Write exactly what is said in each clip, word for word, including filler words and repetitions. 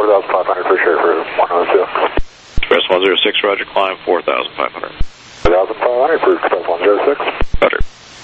four thousand five hundred for sure for one oh two. Express one oh six, roger, climb four thousand five hundred. four thousand five hundred for Express one oh six. Roger.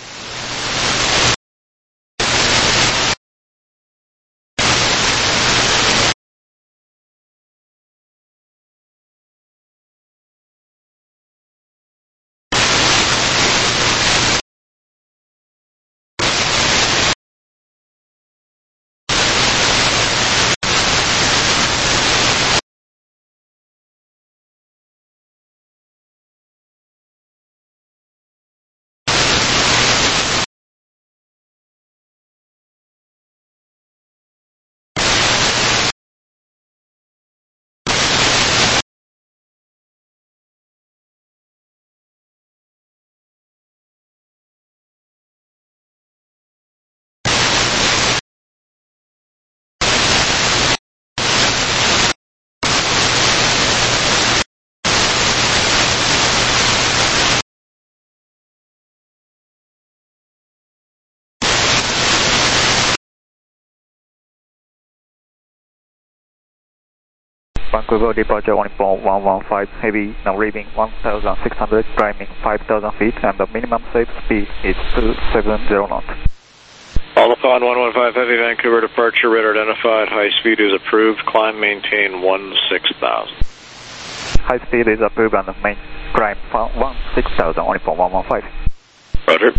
Vancouver departure one four one one five, heavy, now leaving one thousand six hundred, climbing five thousand feet, and the minimum safe speed is two seven zero knots. Alpha one one five, heavy, Vancouver departure, radar identified, high speed is approved, climb maintain one six thousand. High speed is approved and main climb one six thousand, one four one one five. Roger.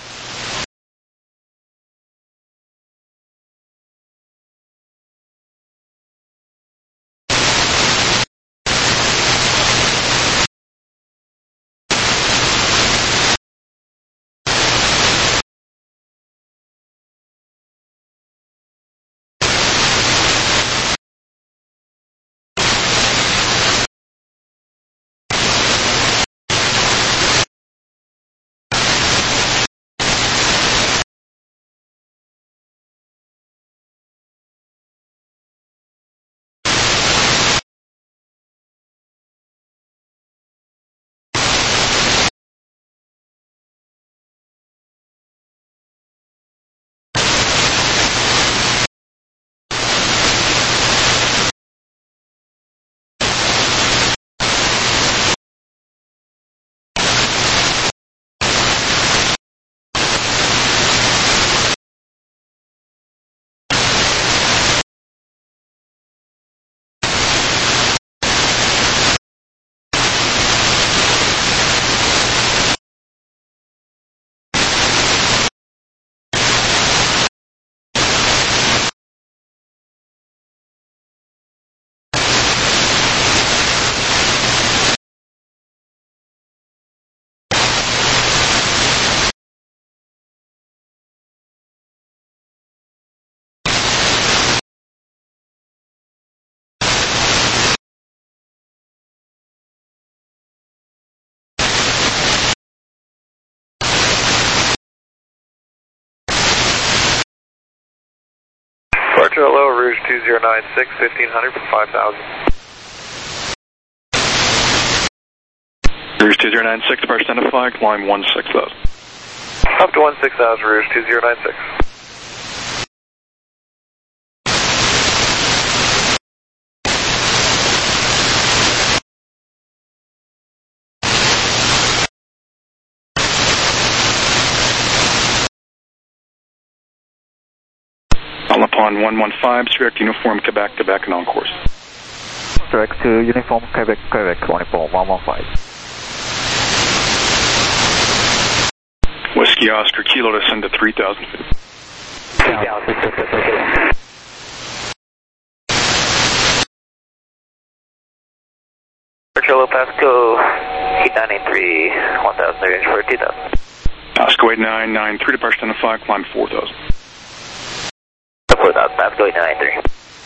Departure hello, Rouge two zero nine six, fifteen hundred for five thousand. Rouge two zero nine six, departure identified, climb one six thousand. Up to one six thousand, Rouge two zero nine six. Alpha one one five, direct uniform Quebec, Quebec and on course. Direct to uniform Quebec, Quebec one four one one five. Whiskey Oscar Kilo descend to three thousand feet. Kilo Pasco eight nine eight three, one thousand range for two thousand. Pasco eight nine nine three, departure identified, climb four thousand. four thousand, Pasco eight nine three.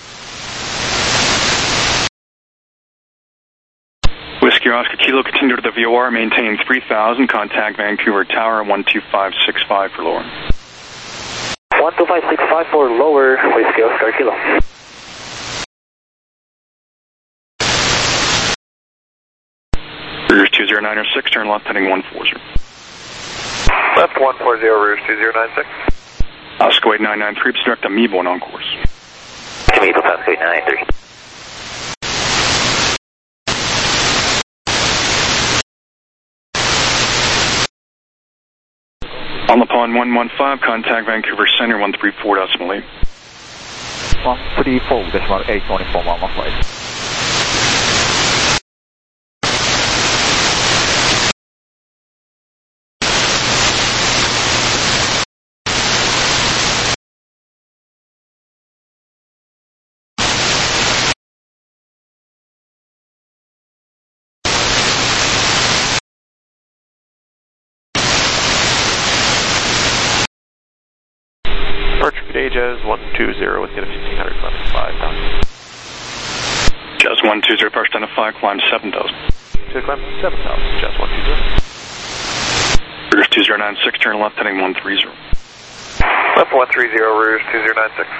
Whiskey Oscar Kilo, continue to the V O R, maintain three thousand, contact Vancouver Tower one two five six five for lower. one two five six five for lower, Whiskey Oscar Kilo. Rouge two zero nine six, turn left heading one four zero. Left one four zero, Rouge two zero nine six. Pasco eight nine nine three, direct to Amoeba and on course. Amoeba, Pasco eight nine nine three. On the pond one one five, contact Vancouver Center one three four decimal eight. one three four decimal eight, twenty-four one one five. Departure today, Jazz one two zero with get a fifteen hundred, climb five thousand. Jazz one two zero, departure identify, climb seven thousand. To climb seven thousand, Jazz one two zero. Rouge two zero nine six, turn left heading one three zero. Left one three zero, Rouge two zero nine six.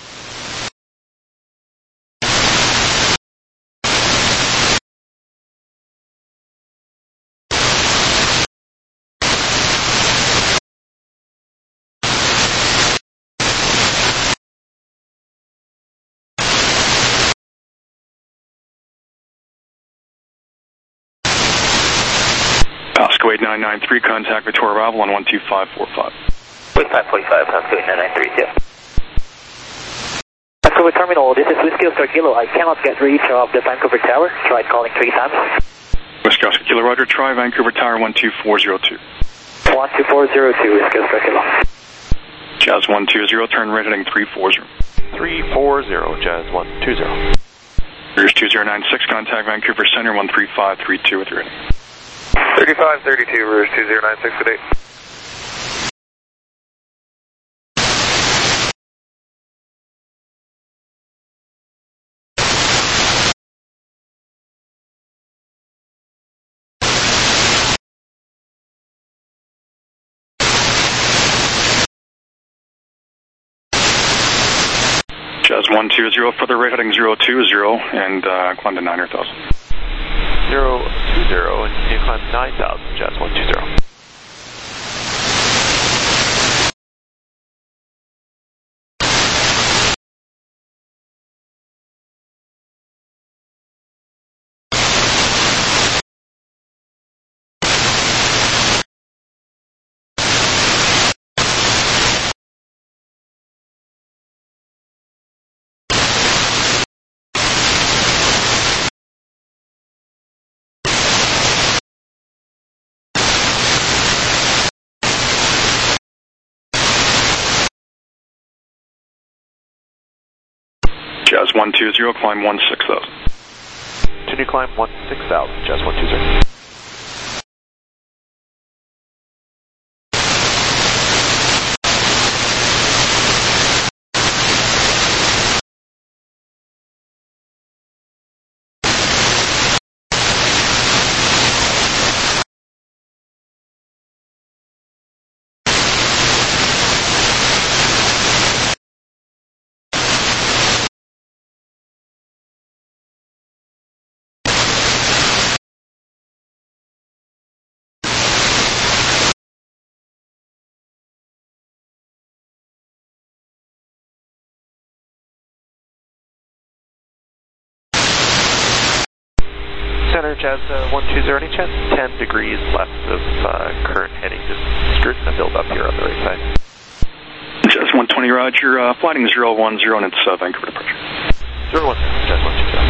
Pasco eight nine nine three, contact Victoria Bravo on one two five four five. forty-five forty-five, Pasco eight nine nine three, yeah. Vancouver Terminal, this is Whiskey Oscar Kilo. I cannot get reach of the Vancouver Tower. Tried calling three times. Whiskey Oscar Kilo, Roger, try Vancouver Tower one two four zero two. one two four zero two, Whiskey Oscar Kilo. Jazz one two zero, turn right heading three four zero. three four zero, Jazz one two zero. Rouge two zero nine six, contact Vancouver Center one three five three two with your rating. thirty-five thirty-two, Rouge two zero nine six at eight. Jazz one two zero, further right heading zero two zero, and uh, climb to nine thousand. zero two zero, and you climb nine thousand, Jazz one two zero. Jazz one two zero, climb one six thousand. Continue climb one six thousand, Jazz one two zero. Center, Jazz uh, one two zero, any chance ten degrees left of uh, current heading, just skirting the build up here on the right side. Jazz one twenty, Roger, uh, flighting zero one zero, and it's uh, Vancouver departure. zero one zero, Jazz one two zero.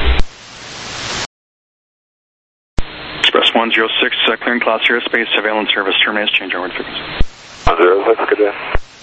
Express one zero six, uh, clearing class airspace, surveillance service terminates, change onward frequency. zero six, good day.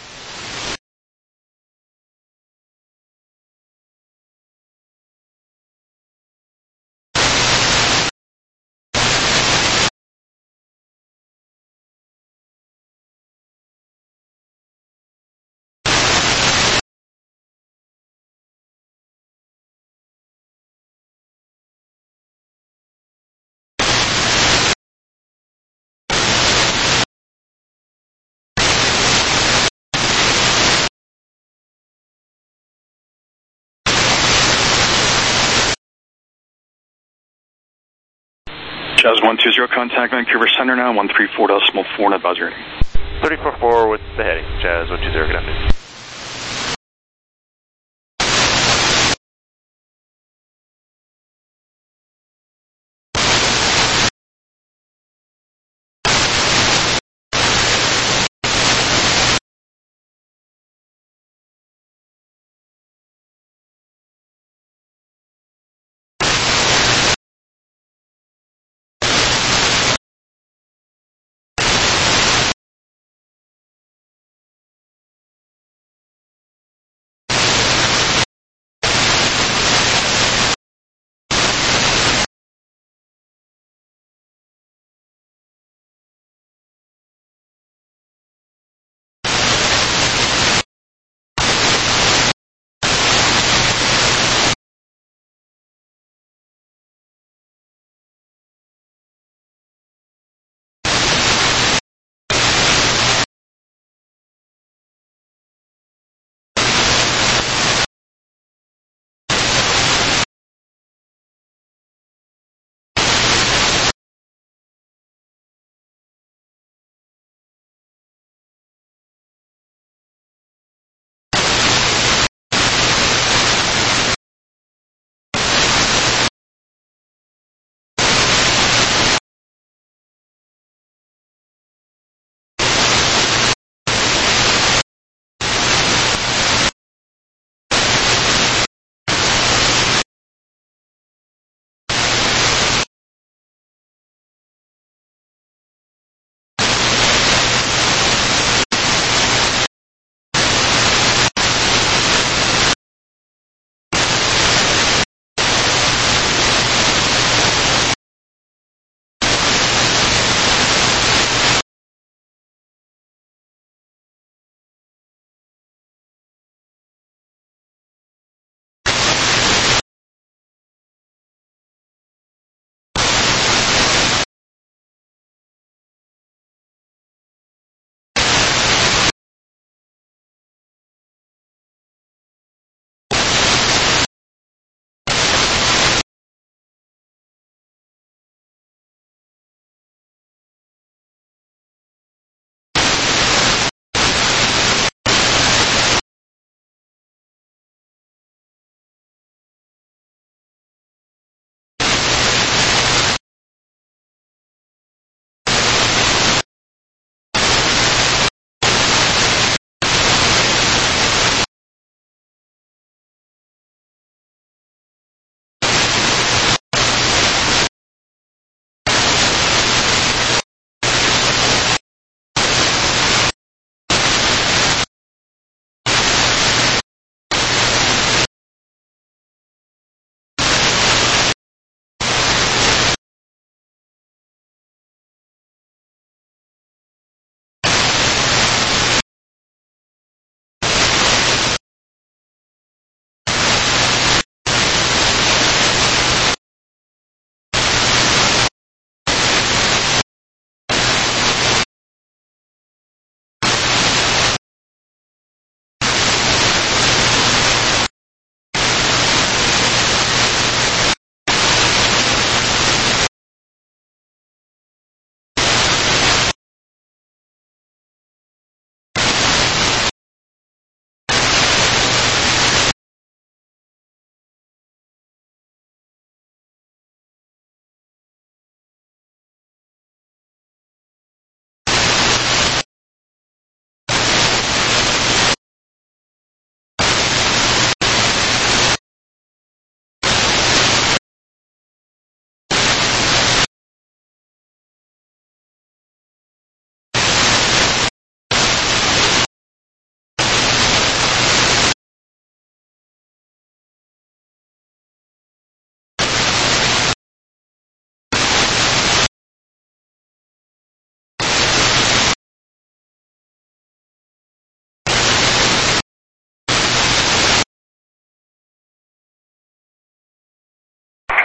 Jazz one two zero, contact Vancouver Center now, one three four decimal four, and advise your rating. thirty four four with the heading, Jazz one two zero, good afternoon.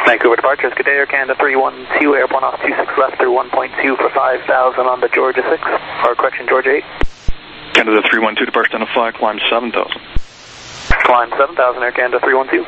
Vancouver departures, good day, Air Canada three one two, airborne off two six left through one point two for five thousand on the Georgia six, or correction, Georgia eight. Canada three one two, departure identify, climb seven thousand. Climb seven thousand, Air Canada three one two.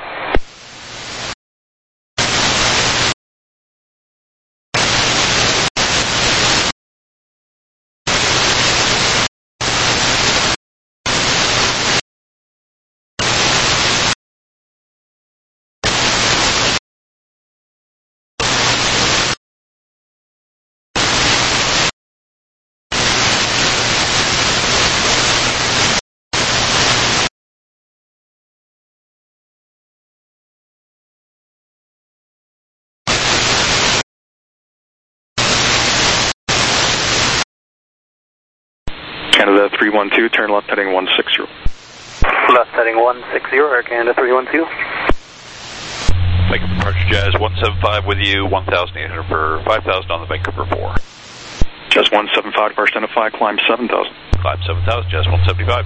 Canada three one two, turn left heading one six zero. Left heading one six zero, Air Canada three one two. Vancouver departure, Jazz one seven five with you, one thousand eight hundred for five thousand on the Vancouver four. Jazz one seven five, departure identify, climb seven thousand. Climb seven thousand, Jazz one seventy-five.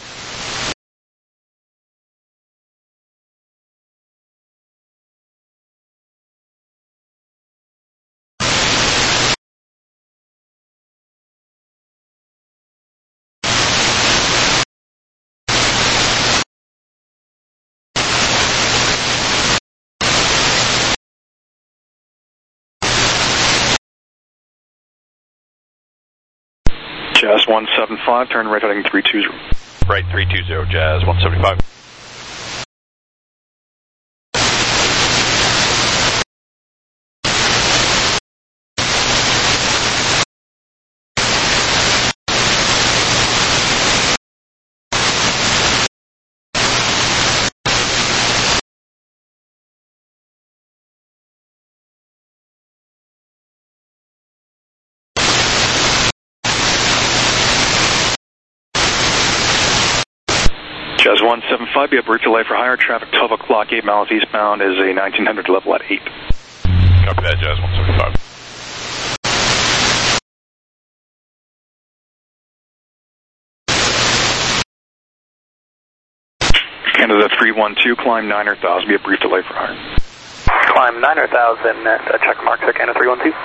Jazz one seven five, turn right heading three two zero. Right, three two zero, Jazz one seventy-five. Jazz one seven five, be a brief delay for higher traffic, twelve o'clock, eight miles eastbound is a nineteen hundred level at eight. Copy that, Jazz one seventy-five. Canada three one two, climb nine thousand, be a brief delay for higher. Climb nine thousand at uh, check mark, Air Canada three one two.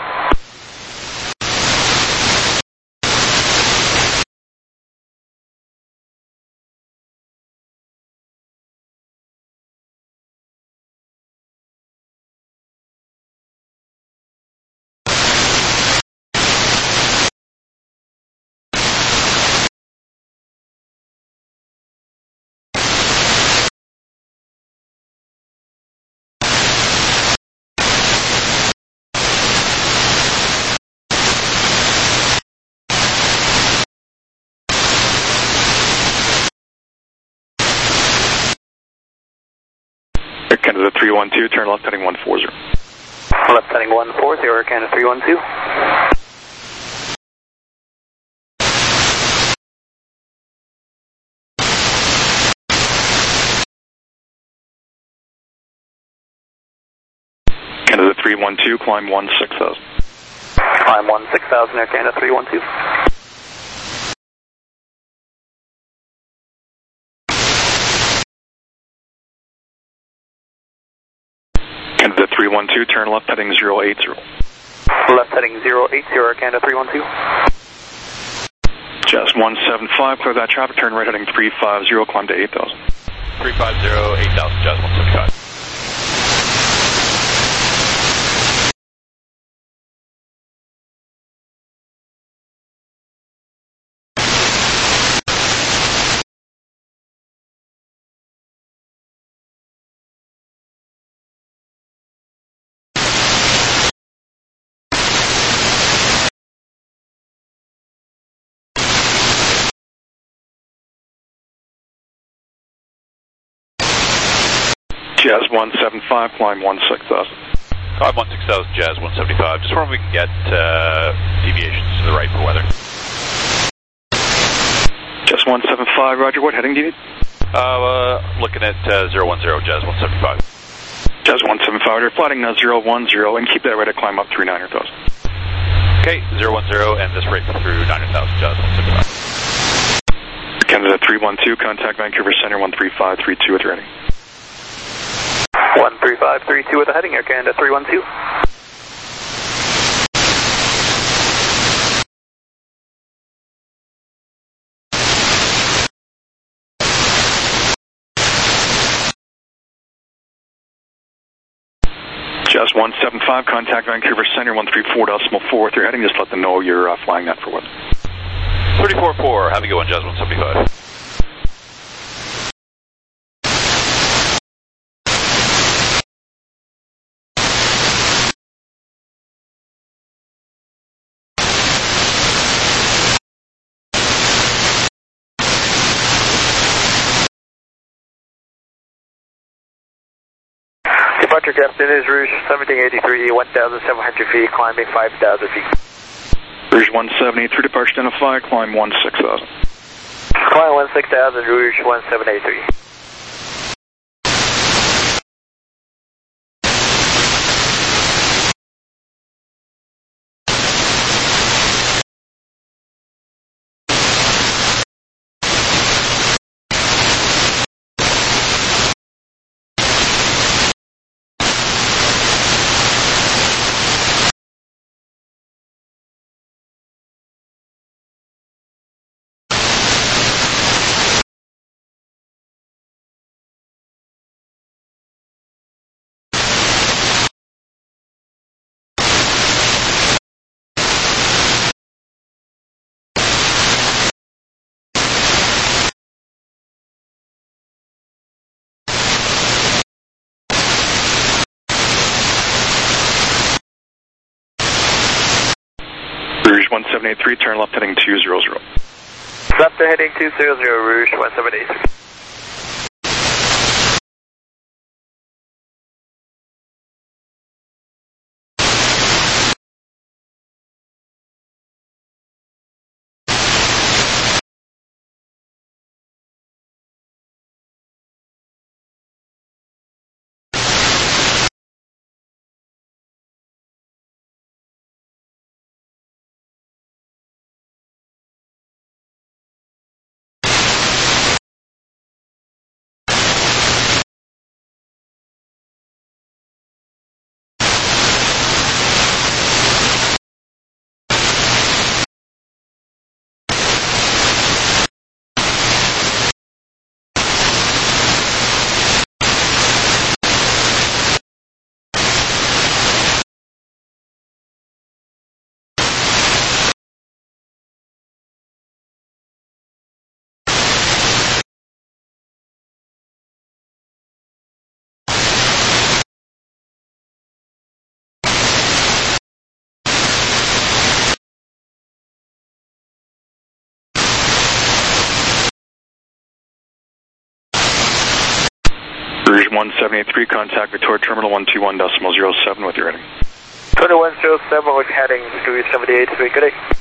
Canada three one two, turn left heading one four zero. Left heading one four zero, Air Canada three one two. Canada three one two, climb one six thousand. Climb one six thousand, Air Canada three one two. Canada three one two, turn left heading zero eight zero. Left heading zero eight zero, Air Canada three one two. Jazz one seven five, clear that traffic, turn right heading three five zero, climb to eight thousand. three five zero, eight thousand, Jazz one seventy-five. Jazz one seven five, climb one six thousand. Climb one six thousand, Jazz one seventy-five. Just wondering if we can get uh, deviations to the right for weather. Jazz one seven five, roger. What heading do you need? Uh, uh looking at uh, zero one zero, Jazz one seventy-five. Jazz one seven five, you're flatting uh, zero one zero, and keep that rate to climb up through nine thousand. Okay, zero one zero, and this rate through nine thousand, Jazz one seventy-five. Canada three one two, contact Vancouver Center one three five three two at ready. one three five three two with a heading, Air Canada three one two. Jazz one seven five, contact Vancouver Center one three four decimal four with your heading. Just let them know you're uh, flying that for what. three four four, have a good one, Jazz one seventy-five. Departure Captain is Rouge seventeen eighty-three, one thousand seven hundred feet, climbing five thousand feet. Rouge one seven eight three, departure identify, climb one six thousand. Climb one six thousand, Rouge one seven eight three. Rouge one seven eight three, turn left heading two zero zero. Left to heading two zero zero, Rouge one seven eight three. Rouge one seven eight three, contact Victoria Terminal one two one decimal zero seven with your heading. twenty-one zero seven with heading Rouge seventy eight three, good day.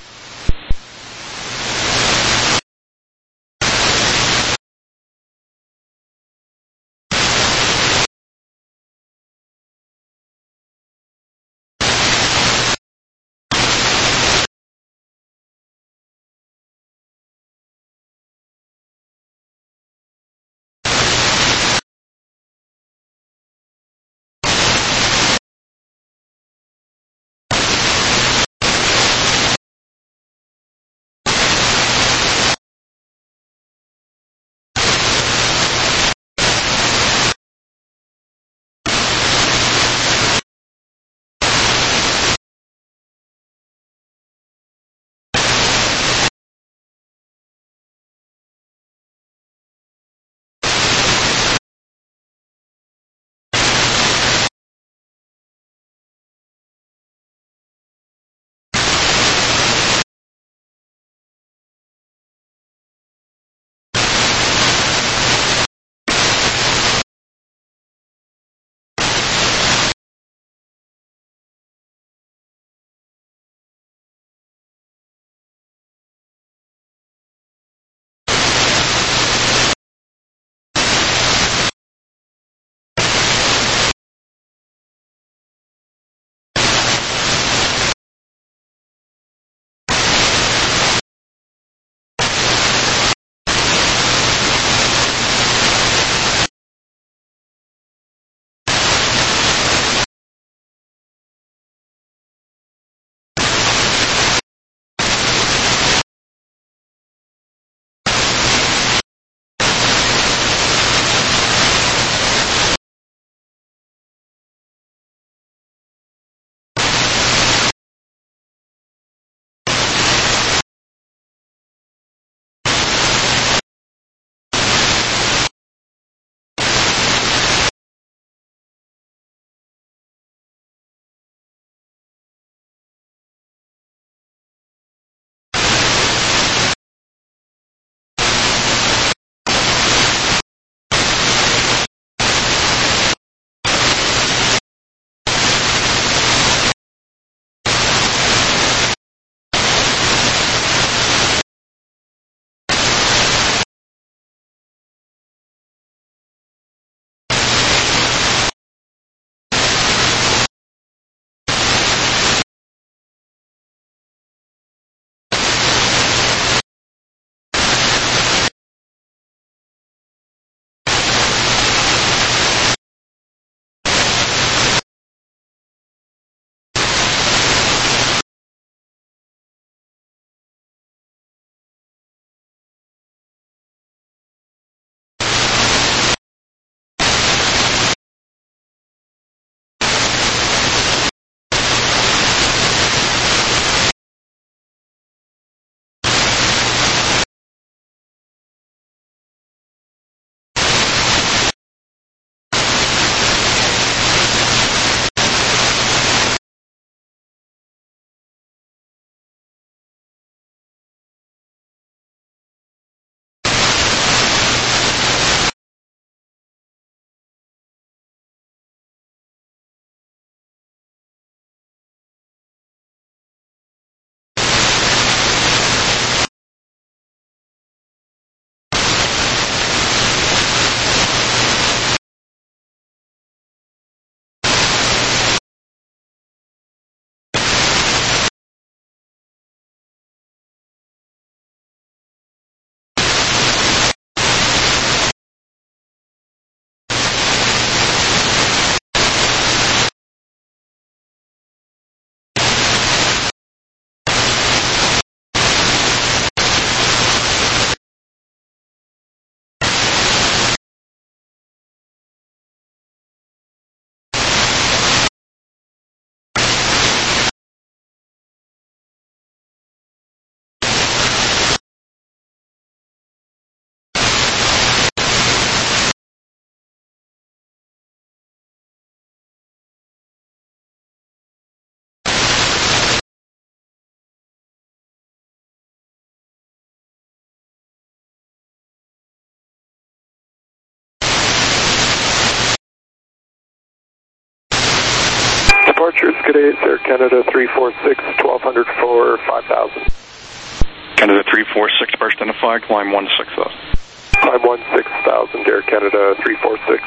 Departure, Skid Air Canada three four six, twelve hundred for five thousand. Canada three four six, first identified, climb one six thousand. Climb one six thousand, Air Canada three four six.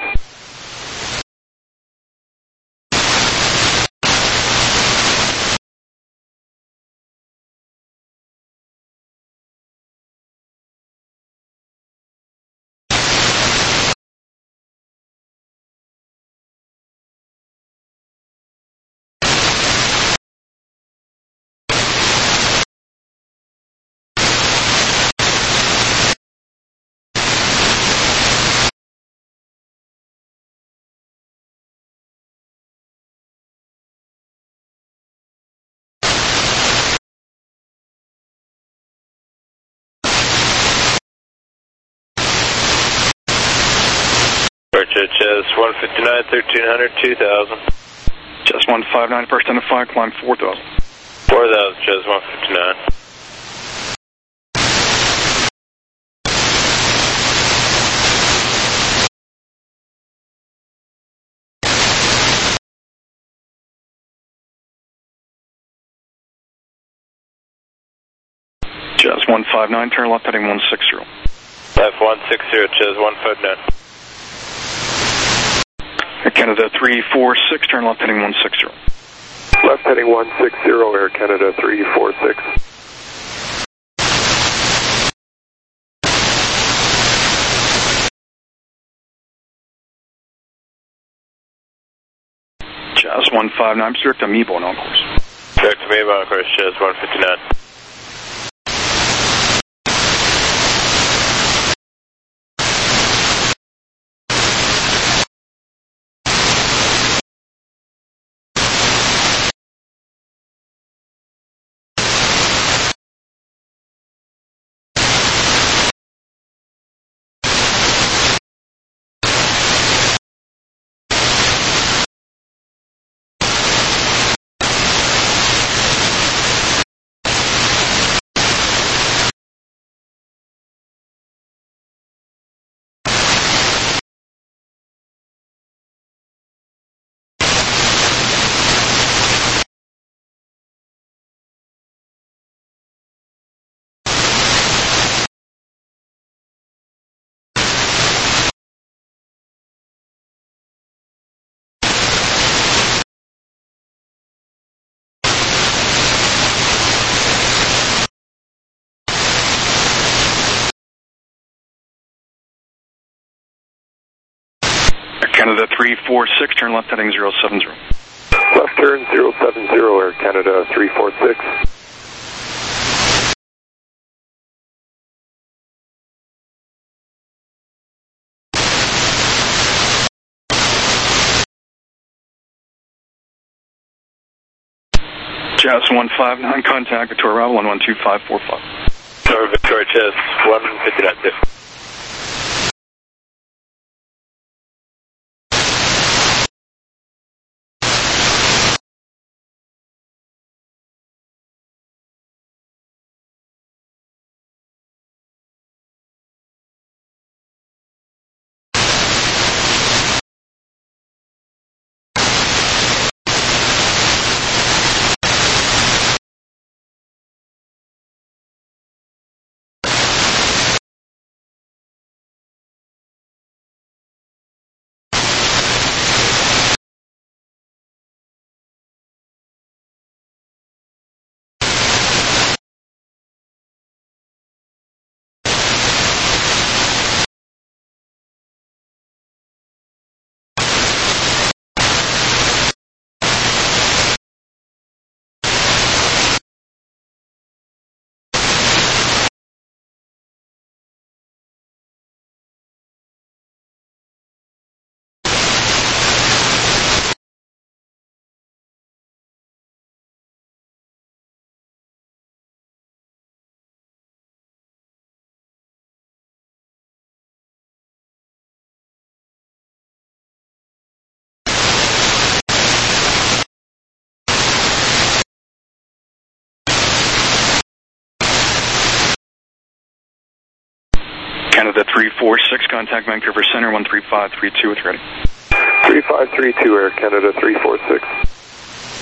Chess one fifty-nine, thirteen hundred, two thousand. Chess one five nine, first identified, climb four thousand. four thousand, Chess one fifty-nine. Chess one five nine, turn left heading one six zero. F one six zero, Chess one five nine. Canada three four six, turn left heading one six zero. Left heading one six zero, Air Canada three four six. Chess one five nine, direct to Mebo on course. Direct to Mebo on course, Chess one fifty-nine. Canada three four six, turn left heading zero seven zero. Left turn zero seven zero, Air Canada three four six. Jazz one five nine, contact Victoria Bravo one one two five four five. Sorry, Victoria Chess one fifty-nine. Canada three four six, contact Vancouver Center one three five three two with ready. three five three two, Air Canada three four six.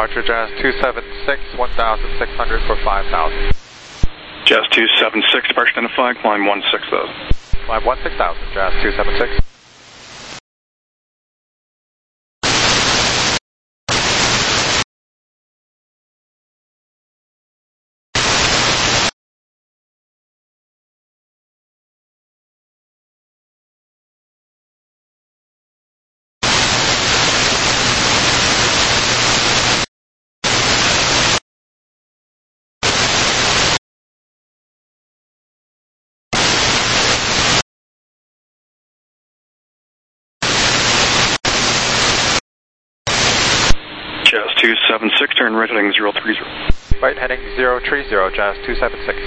Departure Jazz two seven six, one thousand six hundred for five thousand. Jazz two seven six, departure identified, climb one six thousand. Climb one six thousand, Jazz two seven six. Jazz two seven six, turn right heading zero three zero. Right heading zero three zero, Jazz two seven six.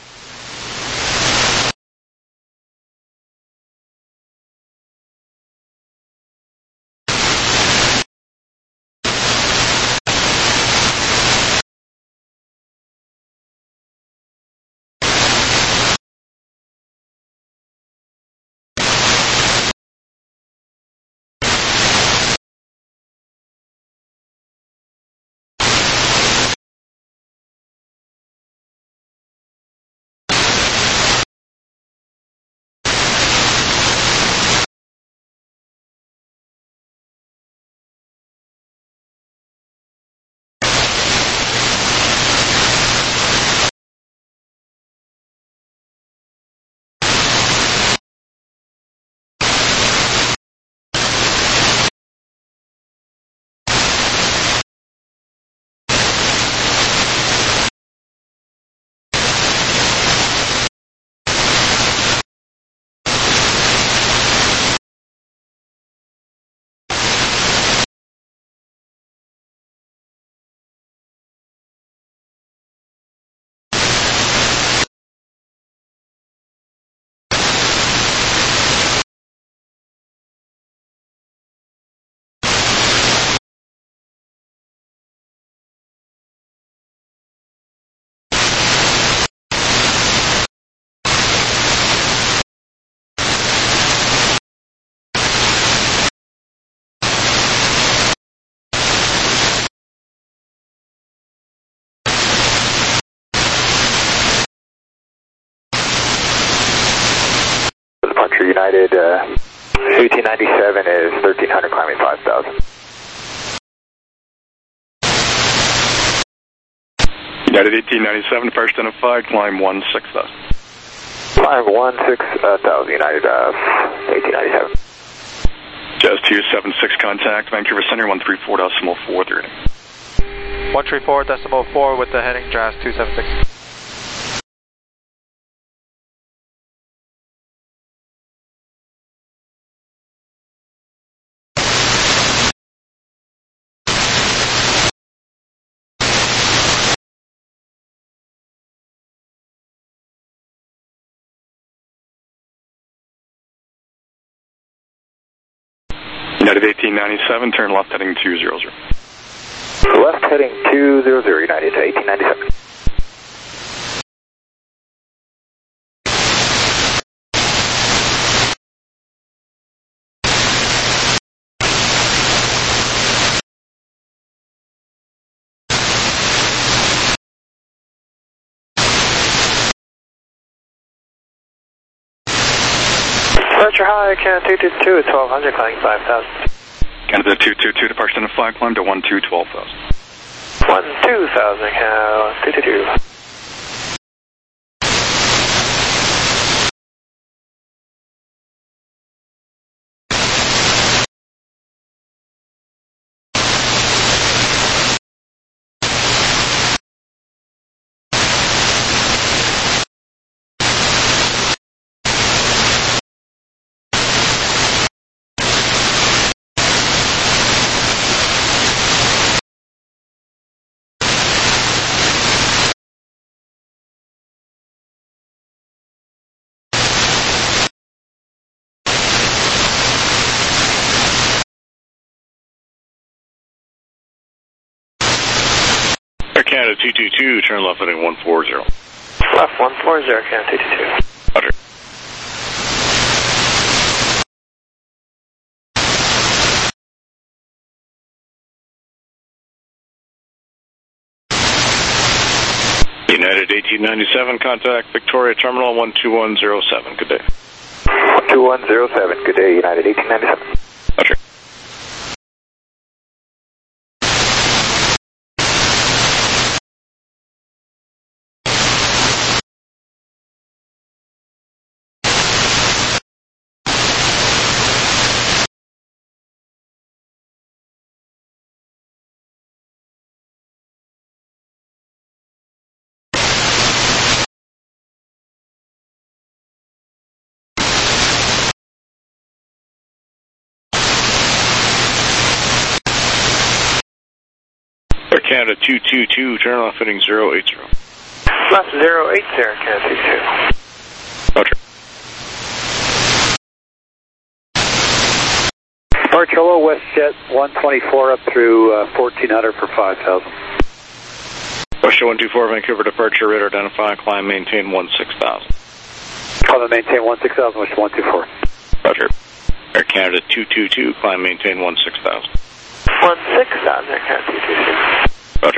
Departure United, uh, eighteen ninety-seven is thirteen hundred, climbing five thousand. United eighteen ninety-seven, departure identified, climb one six thousand. Climb one six thousand, United uh, eighteen ninety-seven. Jazz two seven six, contact Vancouver Center one three four decimal four thirty. one three four decimal four with the heading Jazz two seven six. United eighteen ninety-seven, turn left heading two zero zero. Left heading two zero zero, United eighteen ninety-seven. Departure high, Canada two two two, twelve hundred, climbing five thousand. Canada two two two, departure identified, climb to one two twelve thousand. one two thousand, Canada two two two. Air Canada two two two, turn left heading one four zero. Left one four zero, Canada two two two. Roger. United eighteen ninety-seven, contact Victoria Terminal one two one zero seven. Good day. one two one zero seven, good day, United eighteen ninety-seven. Roger. Air Canada two two two, turn left heading zero eight zero. Left zero eight zero, Canada two two. Roger. Departure hello, WestJet one twenty-four up through uh, fourteen hundred for five thousand. WestJet one two four, Vancouver departure, radar identify, climb, maintain one six thousand. Climb and maintain one six thousand, WestJet one two four. Roger. Air Canada two two two, climb, maintain one six thousand. one six thousand, Air Canada two two two. Roger.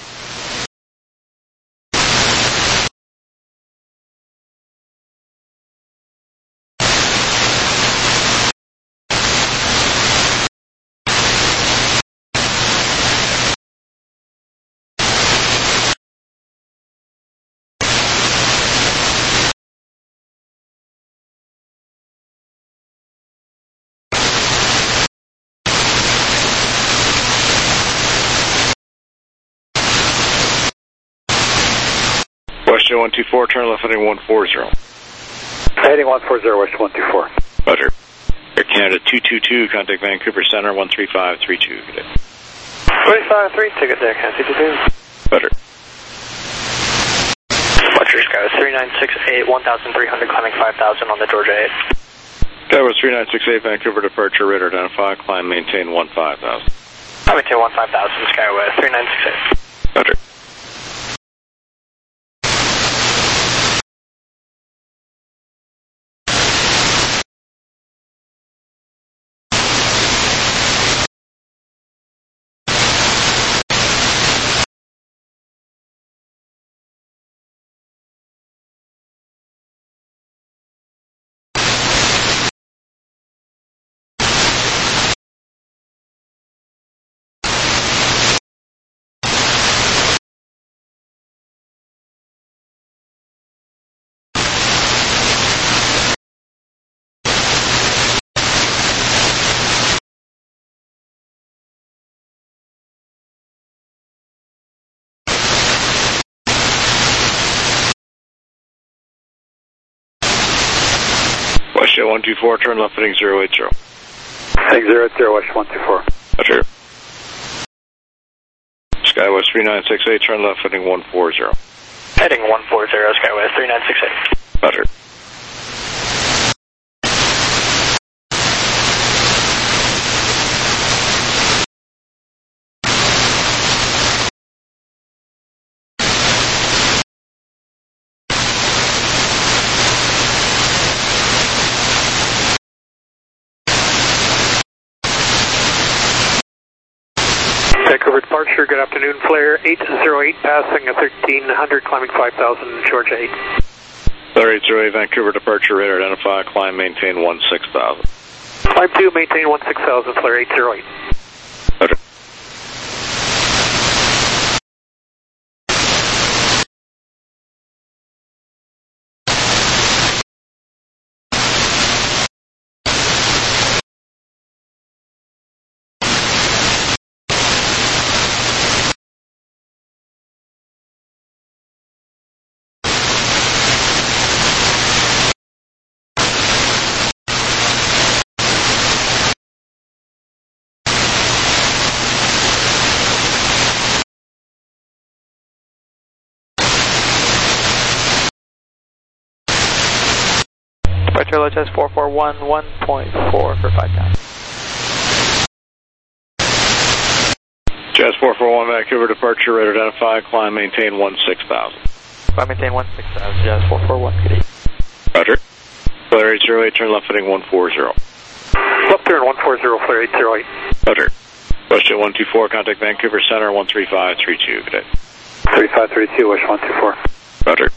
WestJet one two four, turn left heading one four zero. Heading one four zero, WestJet one two four. Roger. Air Canada two two two, contact Vancouver Center one three five three two. Good day. three five three, ticket there, Canada two two two. Roger. Fletcher Sky three nine six eight, one thousand three hundred, climbing five thousand on the Georgia eight. Skywest three nine six eight, Vancouver departure, radar identify, climb, maintain one five thousand. Climb maintain one five thousand, Skywest three nine six eight. Roger. WestJet one two four, turn left heading zero eight zero. Heading zero eight zero, WestJet one two four. Roger. Skywest three nine six eight, turn left heading one four zero. Heading one four zero, Skywest three nine six eight. Roger. Vancouver departure, good afternoon, flare eight zero eight, passing a thirteen hundred, climbing five thousand, Georgia eight. Flare eight zero eight, Vancouver departure, radar identify, climb, maintain one six thousand. Climb two, maintain one six thousand, flare eight zero eight. Roger. Departure L H S four four one, one point four for five thousand. Jazz four four one, Vancouver departure, radar identify, climb, maintain one six thousand. Climb maintain one six thousand, Jazz four four one, good day. Roger. Flare eight zero eight, turn left heading one four zero. Left turn one four zero, flare eight zero eight. Roger. WestJet one two four, contact Vancouver Center one three five three two, good day. thirty-five thirty-two, wish one two four. Roger.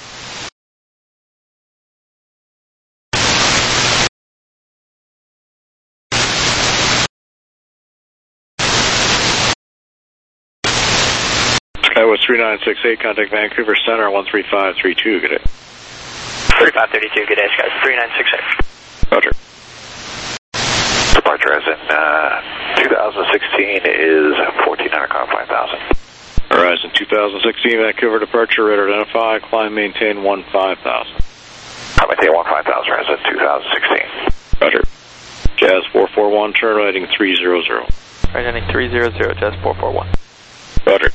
Skywest three nine six eight, contact Vancouver Center, one three five three two, good day. thirty-five thirty-two, good day, Skywest three nine six eight. Roger. Departure as in uh, two thousand sixteen is fourteen hundred, climb five thousand. Horizon two thousand sixteen, Vancouver departure, radar identified, climb maintain one five thousand. Climb maintain one five thousand, as in two thousand sixteen. Roger. Jazz four four one, turn right heading three zero zero. Right heading three zero zero, Jazz four four one. Roger.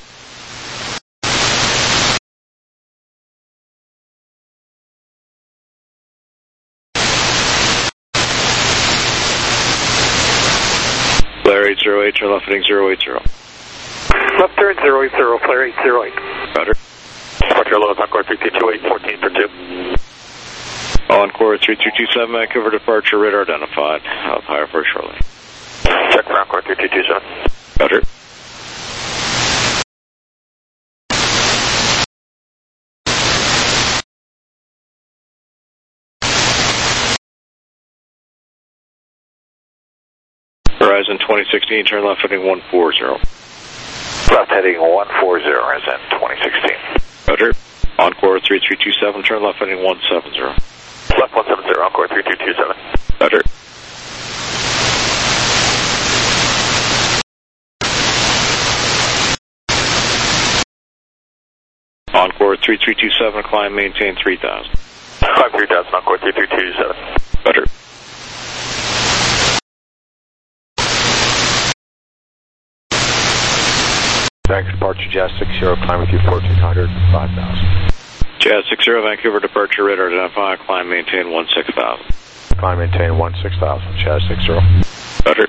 Flare eight zero eight, turn left heading zero eight zero. Left turn zero eight zero, flare eight zero eight. Roger. Departure low, Encore three two two eight, fourteen for two. Encore three two two seven, Vancouver departure, radar identified. I'll higher for shortly. Check for Encore three two two seven. Roger. Horizon twenty sixteen, turn left heading one four zero. Left heading one four zero, as in twenty sixteen. Roger. Encore three three two seven, turn left heading one seven zero. Left one seven zero, Encore three two two seven. Roger. Encore three three two seven, climb maintain three thousand. Climb three thousand, Encore three three two seven. Roger. Vancouver departure, Jazz six zero, climb with you fourteen hundred, five thousand. Jazz six zero, Vancouver departure, radar identify, climb maintain one six thousand. Climb maintain one six thousand, Jazz six zero. Roger.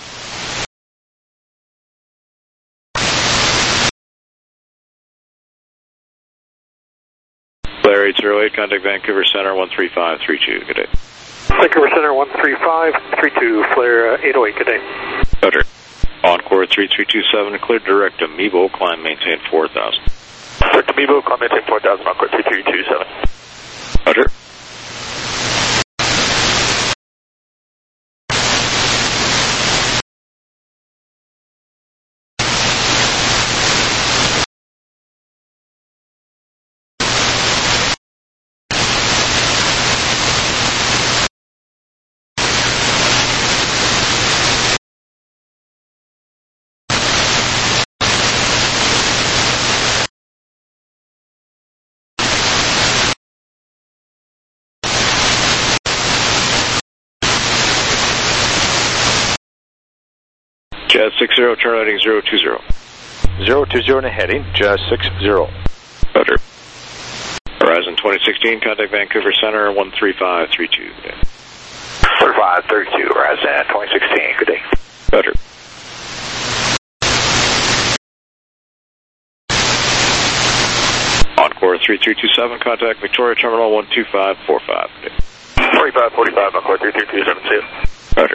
Flare eight zero eight, contact Vancouver Center, one three five three two, good day. Vancouver Center one three five three two, flare uh, eight oh eight, good day. Roger. Encore three three two seven, cleared direct to Meebo, climb maintain four thousand. Direct to Meebo, climb maintain four thousand, Encore three three two seven. Roger. Jazz six zero, turn heading zero two zero. zero two zero and a heading, Jazz six zero. Roger. Horizon twenty sixteen, contact Vancouver Center, one three five three two. thirty-five thirty-two, Horizon twenty sixteen, good day. Roger. Encore three three two seven, contact Victoria Terminal, one two five four five. forty-five forty-five, Encore three three two seven, see you. Roger.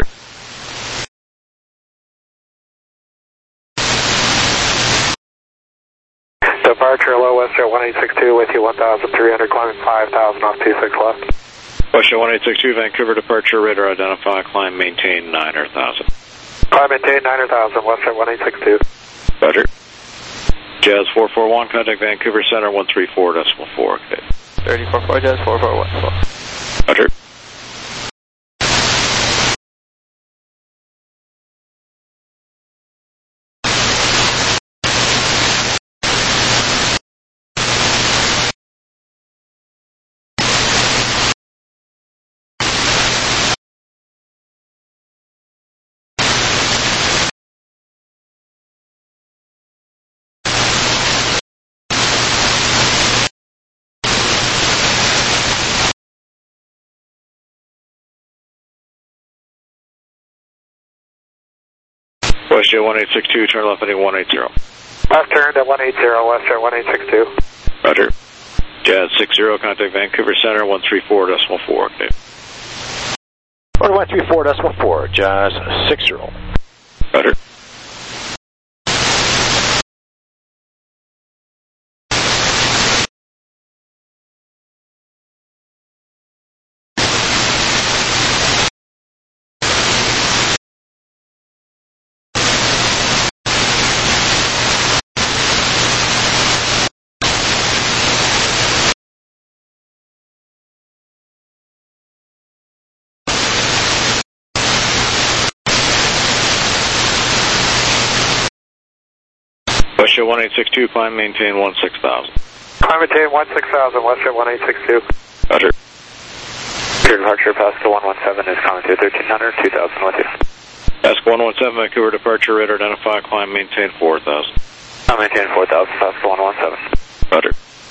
Departure low, WestJet one eight six two with you, one thousand three hundred, climbing five thousand off two six left. WestJet one eight six two, Vancouver departure, radar identify, climb maintain nine thousand. Climb maintain nine thousand, WestJet one eight six two. Roger. Jazz four four one, contact Vancouver Center, one three four decimal four. thirty four four, Jazz four four one. Roger. WestJet one eight six two, turn left heading one eight zero. Left turn at one eight zero, WestJet one eight six two. Roger. Jazz six zero, contact Vancouver Center, one three four decimal four. Okay. one three four decimal four, Jazz six zero. Roger. WestJet one eight six two, climb maintain one six thousand. Climb maintain one six thousand, WestJet one eight six two. Roger. Your departure, Pascal one one seven is coming to thirteen hundred, two thousand with you. Pascal one one seven, Vancouver departure, radar identify, climb maintain four thousand. Climb maintain four thousand, Pascal one one seven. Roger.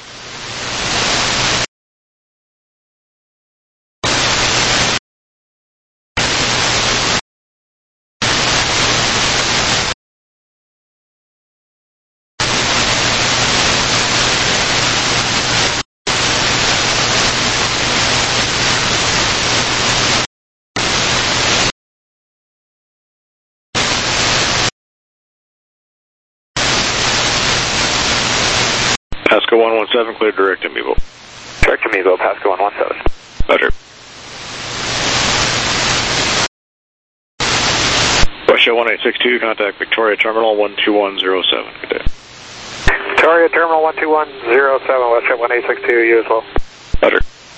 Pascal one one seven, clear direct to Mevo. Direct to Mevo, Pascal one one seven. Roger. WestJet one eight six two, contact Victoria Terminal one two one zero seven. Good day. Victoria Terminal one two one zero seven, WestJet one eight six two, you as well. Roger.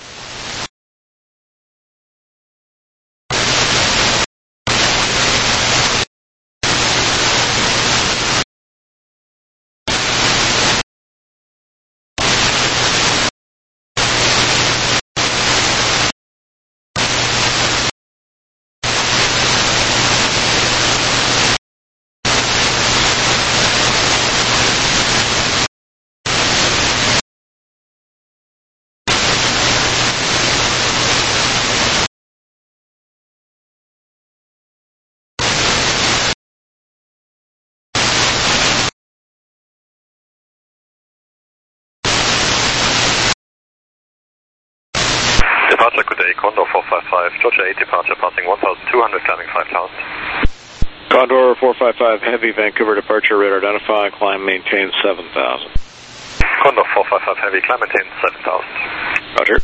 Departure, good day, Condor four five five, Georgia eight departure, passing one thousand two hundred, climbing five thousand. Condor four five five, heavy, Vancouver departure, radar identify, climb maintain seven thousand. Condor four five five, heavy, climb maintain seven thousand. Roger.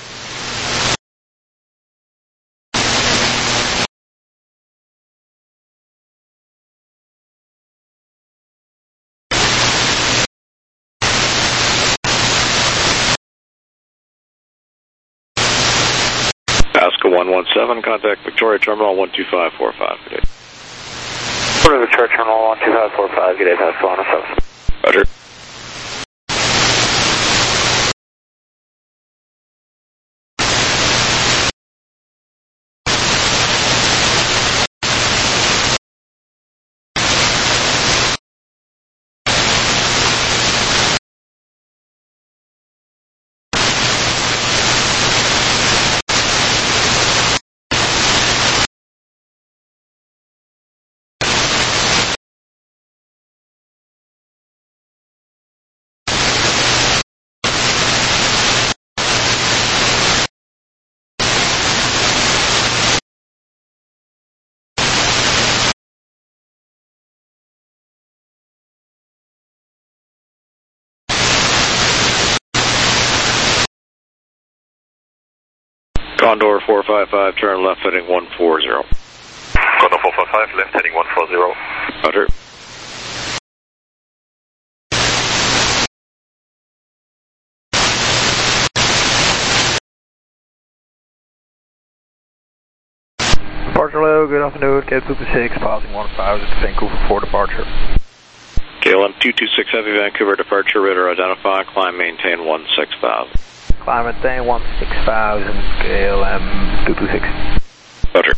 Pascal one one seven, contact Victoria Terminal one two five four five. Good day. Order Victoria Terminal one two five four five, good day, Pascal one one seven. Roger. Condor four five five, turn left heading one four zero. Condor four five five, left heading one four zero. Roger. Departure hello, good afternoon, K L M two two six, passing one thousand, Vancouver for departure. K L M two two six, heavy, Vancouver departure, radar identify, climb maintain one six thousand. Climb maintain one six thousand, K L M two two six. Roger.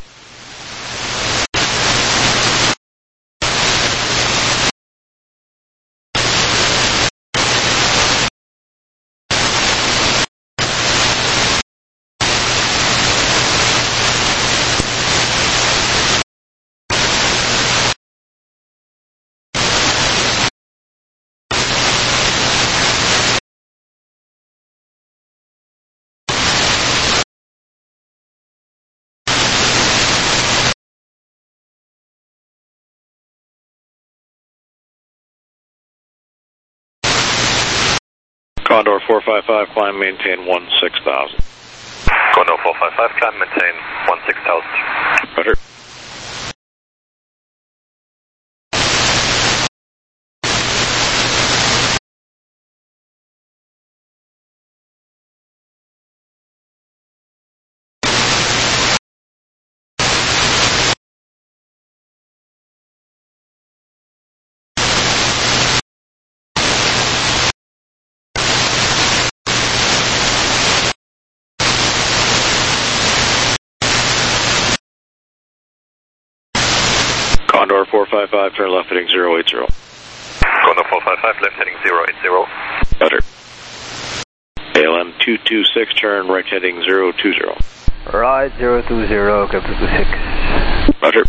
Condor four five five, climb maintain one six thousand. Condor four five five, climb maintain one six thousand. Roger. Condor four five five, turn left heading zero eight zero. Condor four five five, left heading zero eight zero. Roger. A L M two two six, turn right heading zero two zero. Right, zero two zero, Capital two six. Roger.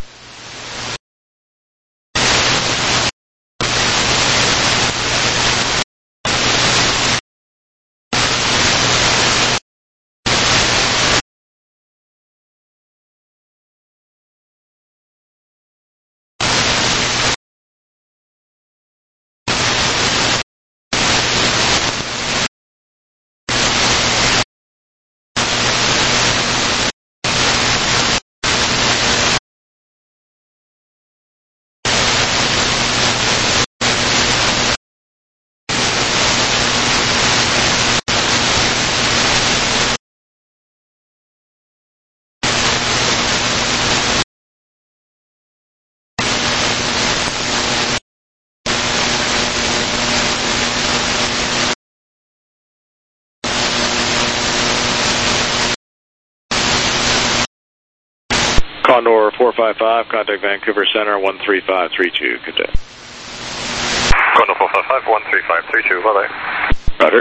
Condor four five five, contact Vancouver Center one three five three two. Good day. Condor four five five, one three five three two, bye-bye. Roger.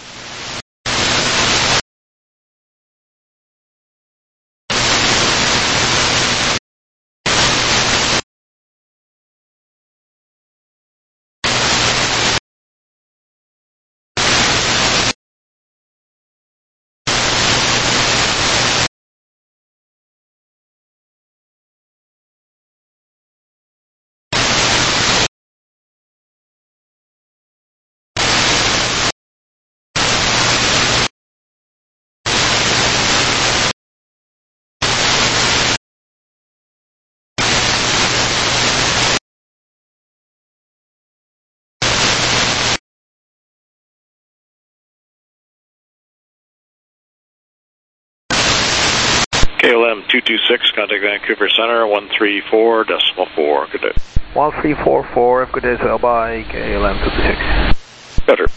K L M two two six, contact Vancouver Center one three four decimal four. Good day. one three four four, have a good day, so bye, K L M two two six. Roger.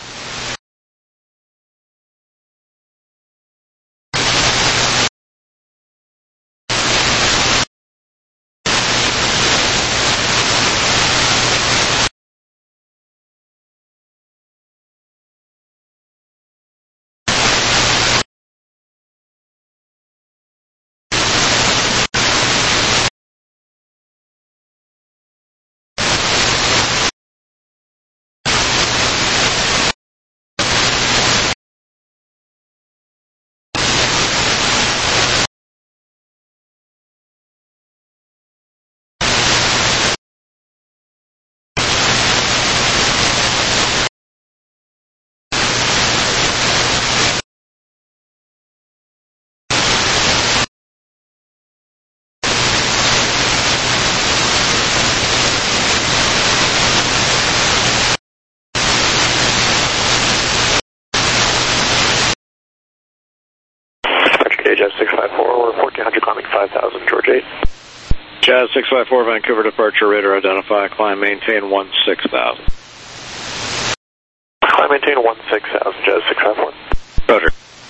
Jazz six five four, we're fourteen hundred climbing five thousand, George eight. Jazz six five four, Vancouver departure, radar identify, climb maintain one six thousand. Climb maintain one six thousand, Jazz six five four. Roger.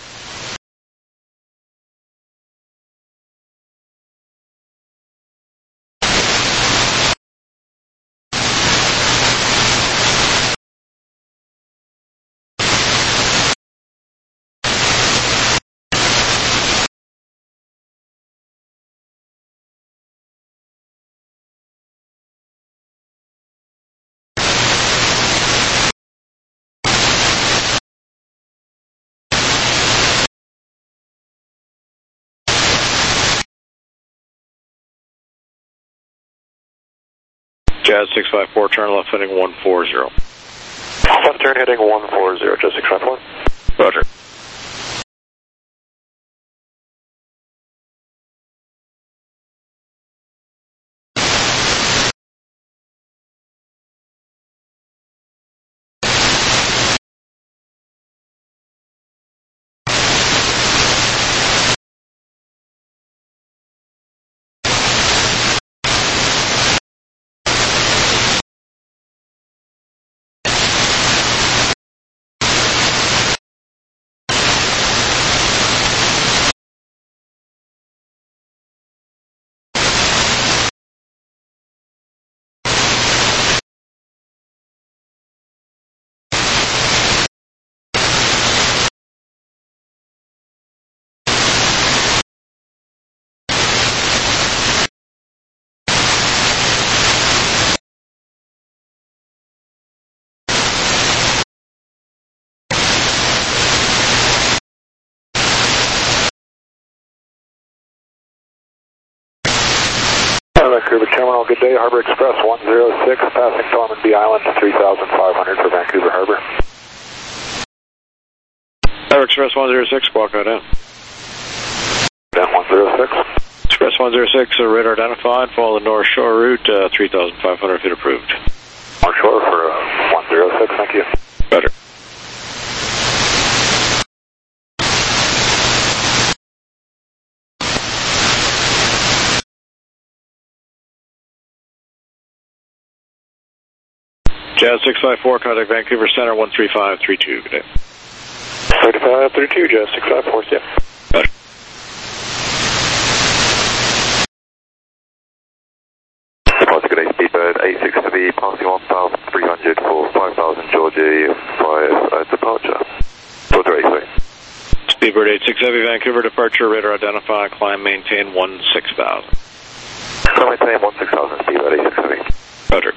Jazz six five four, turn left heading one four zero. Left turn heading one four zero, Jazz six five four. Roger. Vancouver Terminal, good day. Harbor Express one zero six, passing Thormanby Island, three thousand five hundred for Vancouver Harbor. Harbor Express one zero six, squawk out down. Down one zero six. Express one zero six, uh, radar identified, follow the North Shore route, uh, three thousand five hundred feet approved. North Shore for uh, one zero six, thank you. Better. Jazz six five four, contact Vancouver Center one three five three two, good day. thirty-five thirty-two, Jazz six five four, yeah. Better. Departure, good day, Speedbird eight six to be passing one thousand three hundred for five thousand Georgia five uh, departure. Georgia eight three. Speedbird eight six Heavy, Vancouver departure, radar identified, climb maintain one six thousand. Climb maintain one six thousand, Speedbird eight six Heavy. Roger.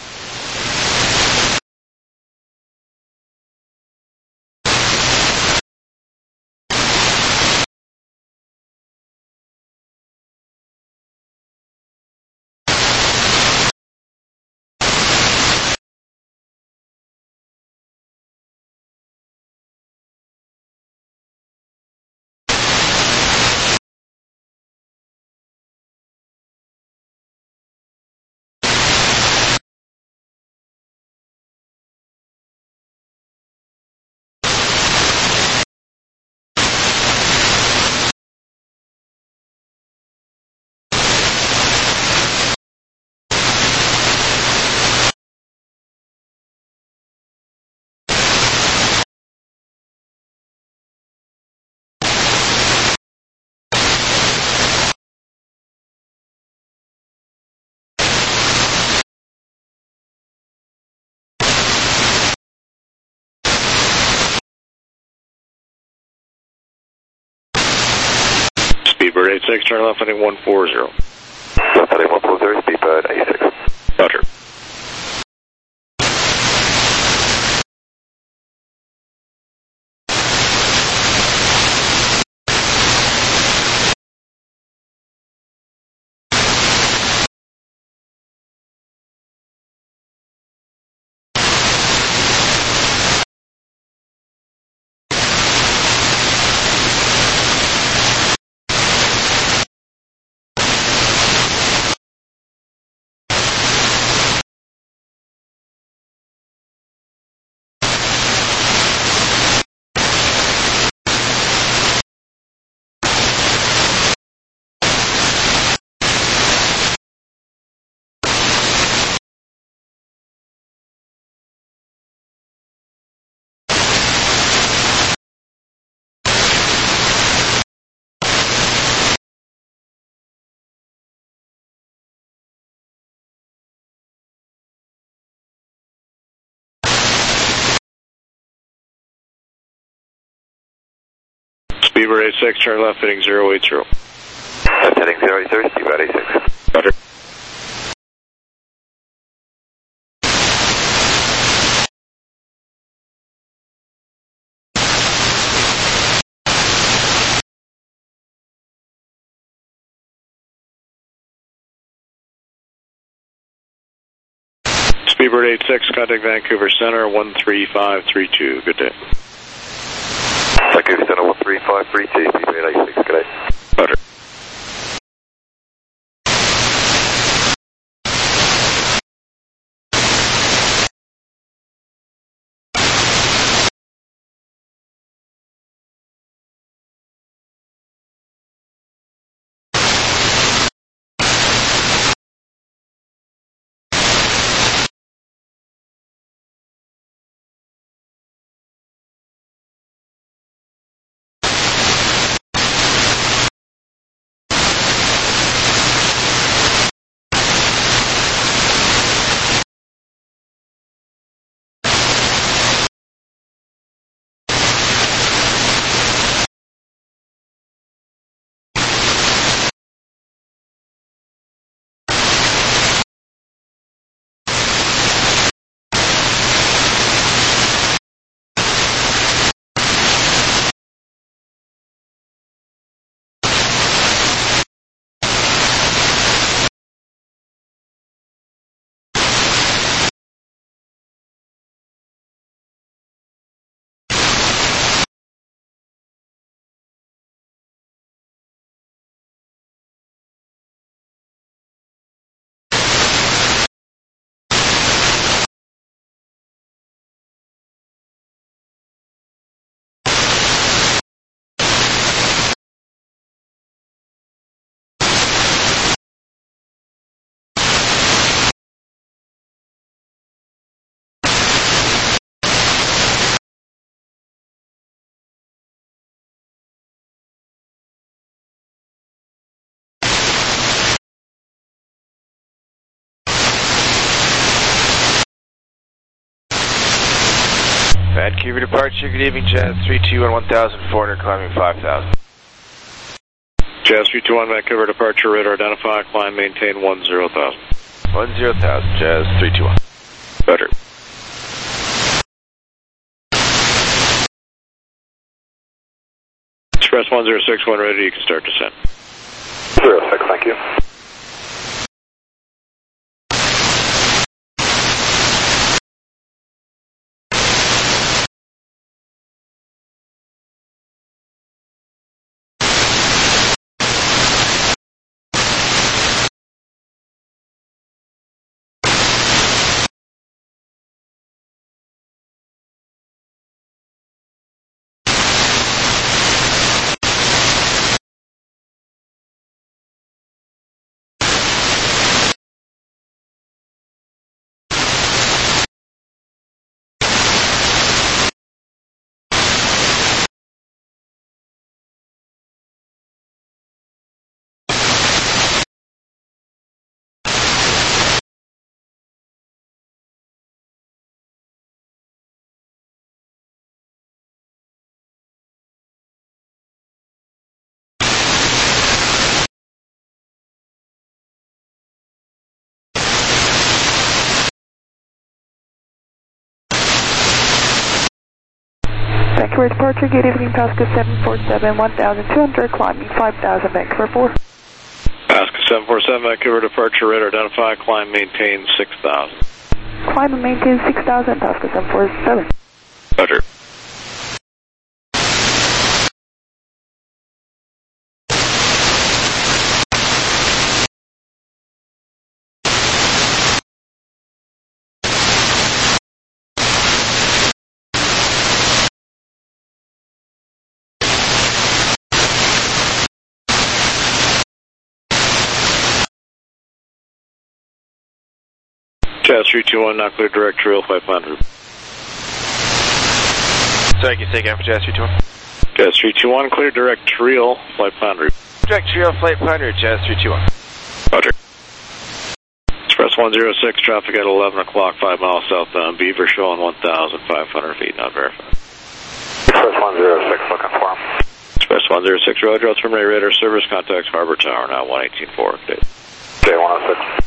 Speedbird eight six, turn left heading one four zero. Left heading one four zero, Speedbird eight six. Roger. Speedbird eight six, turn left heading zero eight zero. Left heading zero eight zero, Speedbird eight six. Roger. Speedbird eight six, contact Vancouver Center one three five three two, good day. Vancouver Center one three five three two, Speedbird eight six, good day. Roger. Vancouver departure, good evening, Jazz three two one, one thousand four hundred, climbing five thousand. Jazz three two one, Vancouver departure, radar identify, climb, maintain one zero thousand. one zero thousand, Jazz three two one. Better. Express one zero six one ready, you can start descent. zero six, thank you. Vancouver departure, good evening, Pasco seven four seven, one thousand two hundred, climbing five thousand, Vancouver four. Pasco seven four seven, Vancouver departure, radar identify, climb, maintain six thousand. Climb and maintain six thousand, Pasco seven four seven. Roger. Jazz three two one, not clear direct trail, flight plan route. Sorry, can you say again for Jazz three two one? Jazz three two one, clear direct trail, flight plan route. Direct trail, flight plan route, Jazz three two one. Roger. Express one zero six, traffic at eleven o'clock, five miles southbound, Beaver, showing one thousand five hundred feet, not verified. Express one zero six, looking for him. Express one zero six, roger, I'll terminate radar service, contacts Harbor Tower, now one eighteen four, update. J one oh six.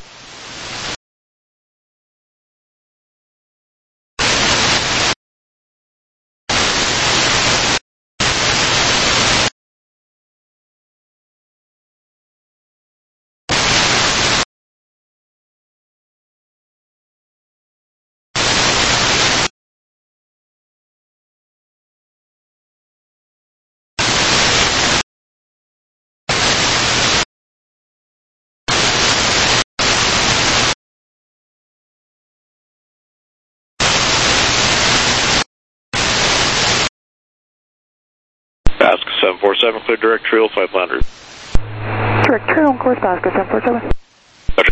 Pasco seven four seven, clear direct trail, flight plan route. Direct trail on course, Pasco seven four seven. Roger.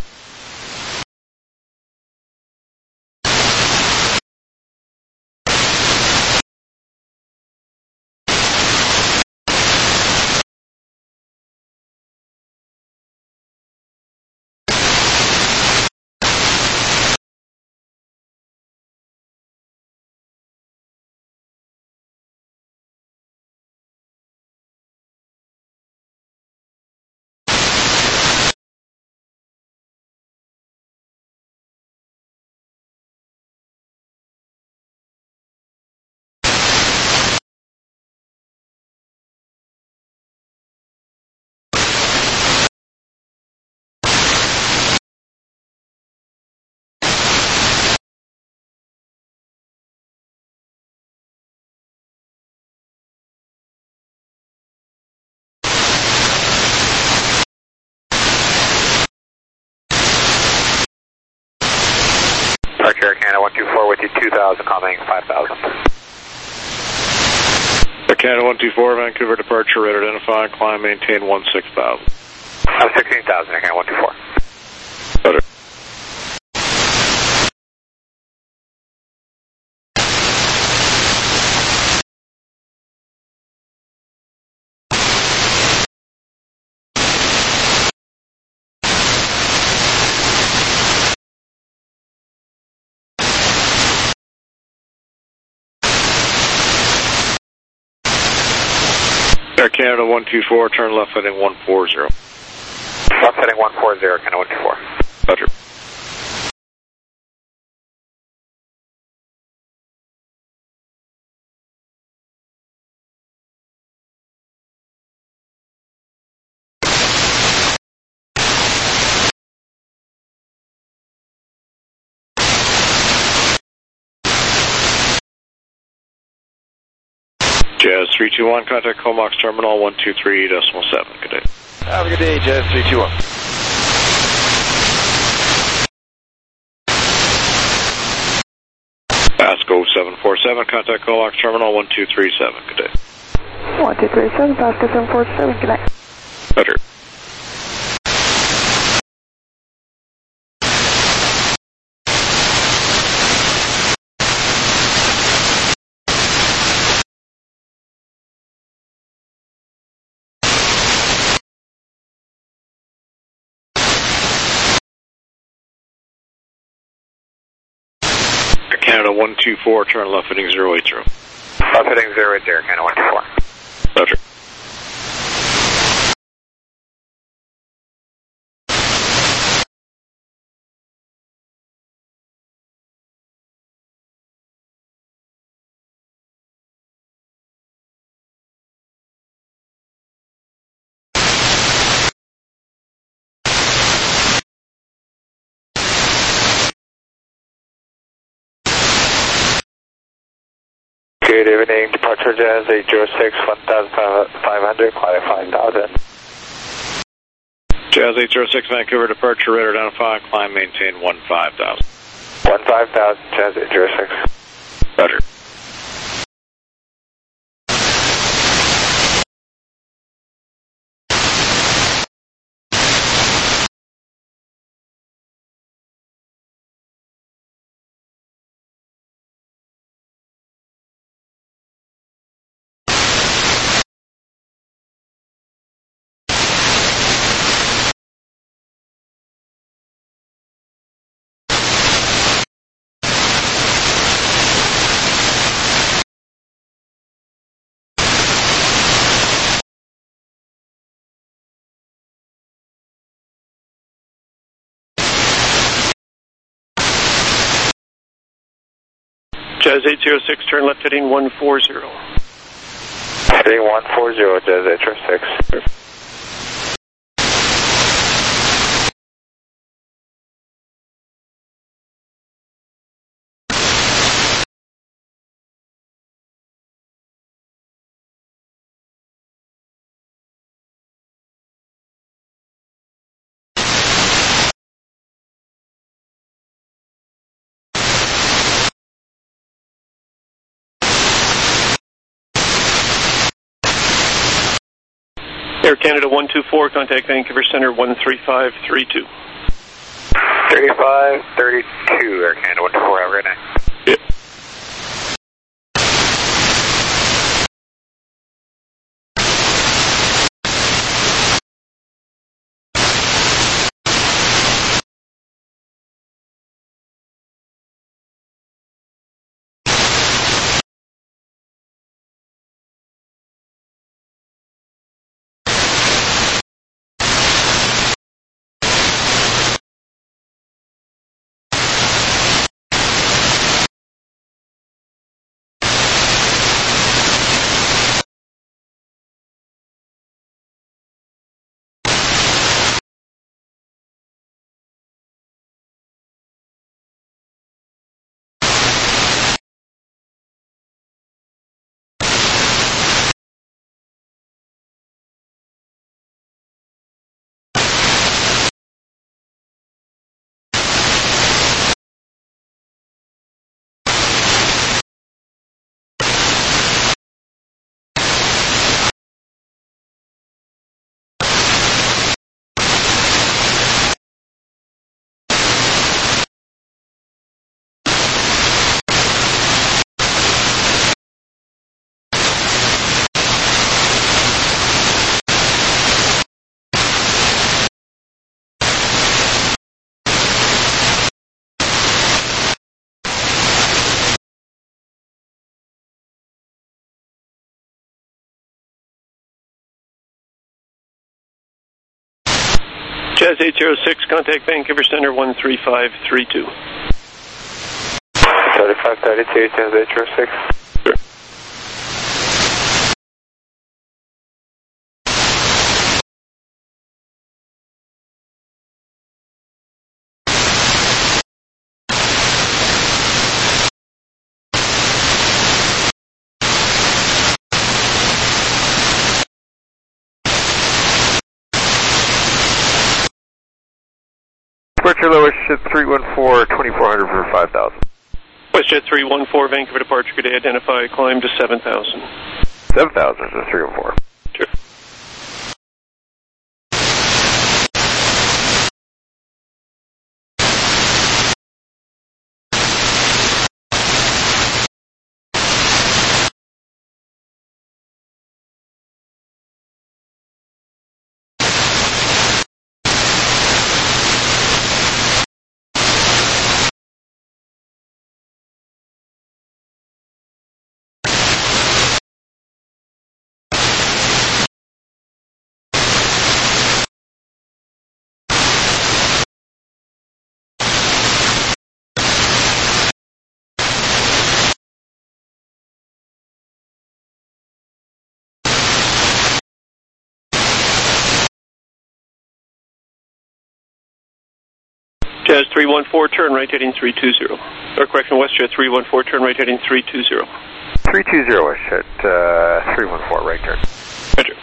Departure Canada one two four with you, two thousand, calming five thousand. Canada one two four, Vancouver departure, radar identify, climb, maintain one six thousand. I'm sixteen thousand, Canada one two four. Roger. Canada one two four, turn left heading one four zero. Left heading one four zero, Canada one two four. Roger. Jazz three two one, contact Comox Terminal one two three decimal seven. Good day. Have a good day, Jazz three two one. Pasco seven four seven, contact Comox Terminal one two three seven. Good day. one two three seven, Pasco seven four seven, good night. Roger. Canada one two four, turn left heading zero eight zero. Left heading zero eight zero, Canada one two four. Roger. Good evening, departure Jazz eight zero six, one thousand five hundred, climb five thousand. Jazz eight zero six, Vancouver departure, radar down five, climb maintain one five thousand. one five thousand, Jazz eight zero six. Roger. Jazz eight zero six, turn left heading one four zero. Heading one four zero, Jazz eight zero six. Air Canada one two four, contact Vancouver Center one three five three two. thirty-five thirty-two, Air Canada one two four, have a great night. Yeah. Jazz eight zero six, contact Vancouver Center one three five three two. thirty-five thirty-two, Jazz eight zero six. Sure. Departure WestJet three one four, twenty-four hundred for five thousand. WestJet three one four, Vancouver departure, good day, identify, climb to seven thousand. seven thousand is a three one four. Sure. Jazz three one four, turn right heading three two zero. Or correction, WestJet three one four, turn right heading three two zero. three two zero WestJet, uh, three one four, right turn. Roger.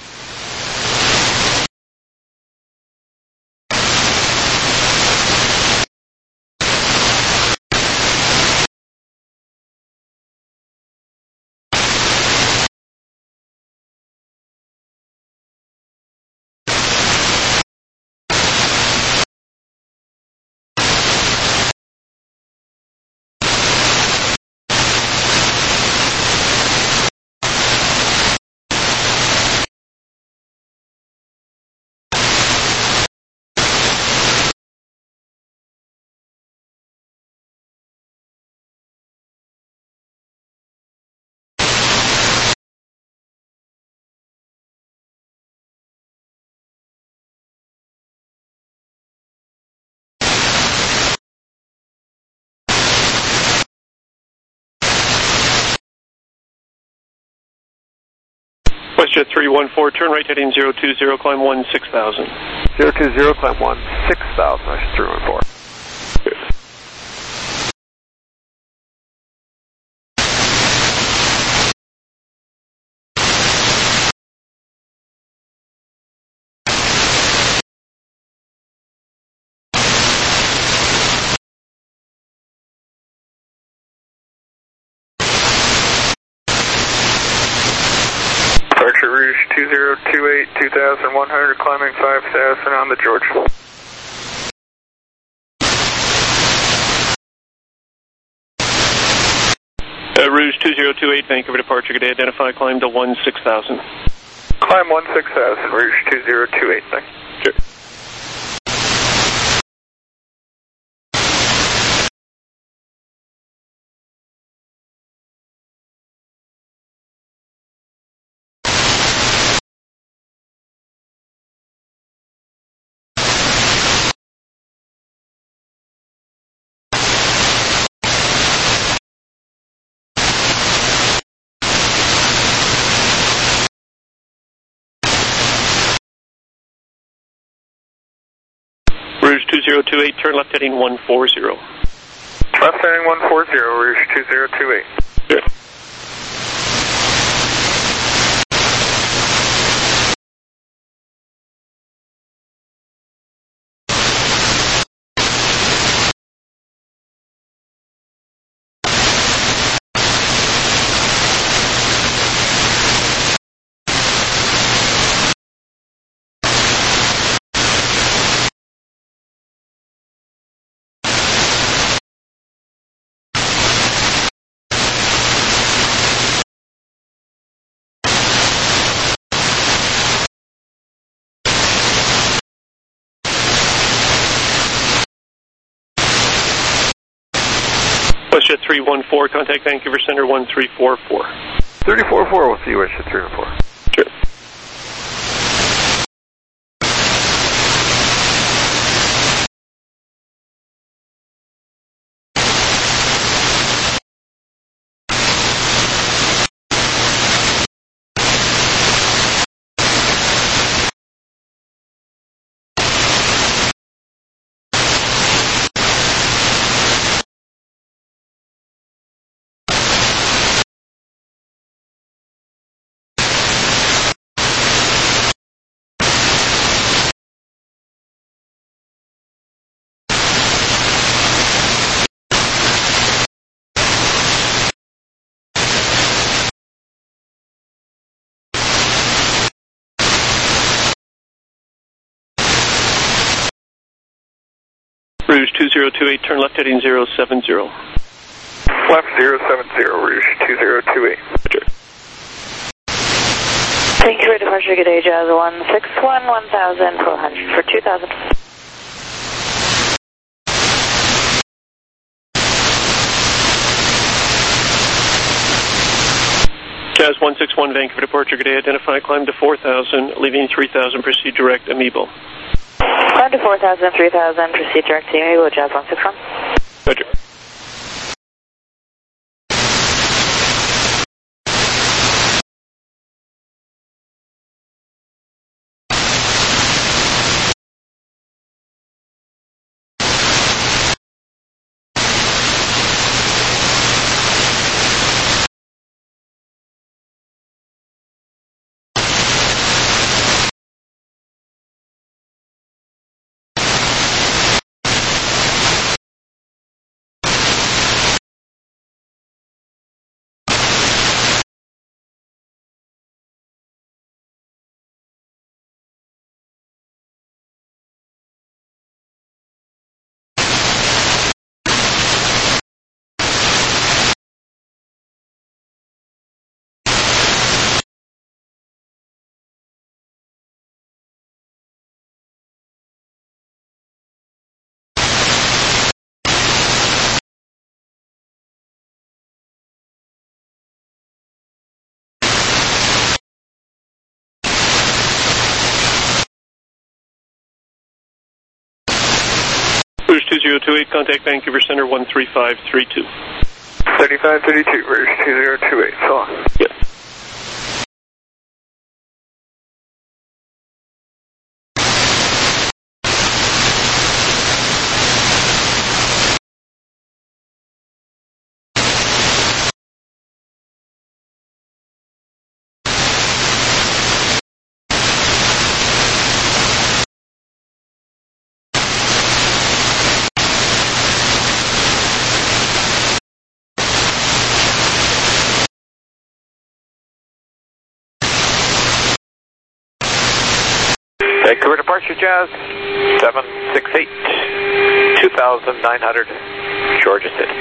WestJet three one four, turn right heading zero two zero, climb one six thousand. zero two zero, climb one six thousand, WestJet three one four. Good. Departure Rouge two zero two eight, two thousand one hundred, climbing five thousand on the George. Uh, Rouge two zero two eight, Vancouver departure, good day, identify, climb to one six thousand. Climb one six thousand, Rouge two zero two eight, thanks. Sure. Rouge two zero two eight, turn left heading one four zero. Left heading one four zero, Rouge two zero two eight. Sure. WestJet three one four, contact Vancouver Center one three four four. three four four, we'll see you WestJet three one four. Sure. Rouge two zero two eight, turn left heading zero seven zero. Left zero seven zero, Rouge two zero two eight. Roger. Thank you for departure. Good day, Jazz one six one, one thousand four hundred for two thousand. Jazz one six one, Vancouver departure. Good day, identify, climb to four thousand, leaving three thousand, proceed direct, Amiibo. Climb to four thousand, three thousand, proceed direct to Amiibo, Jazz one six one. Roger. Rouge two zero two eight, contact Vancouver Center one three five three two. thirty-five thirty-two, Rouge two zero two eight, so on. Yep. Vancouver departure, Jazz seven six eight, two thousand nine hundred, Georgia City.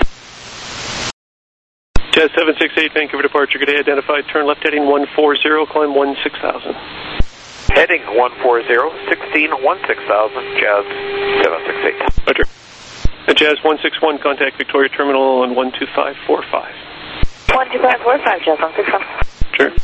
Jazz seven six eight, Vancouver departure. Good day, identified, turn left heading one four zero, climb one six thousand. Heading one four zero, sixteen one six thousand, Jazz seven six eight. Roger. Uh, Jazz one six one, contact Victoria Terminal on one two five four five. one two five four five, Jazz one six one. Sure.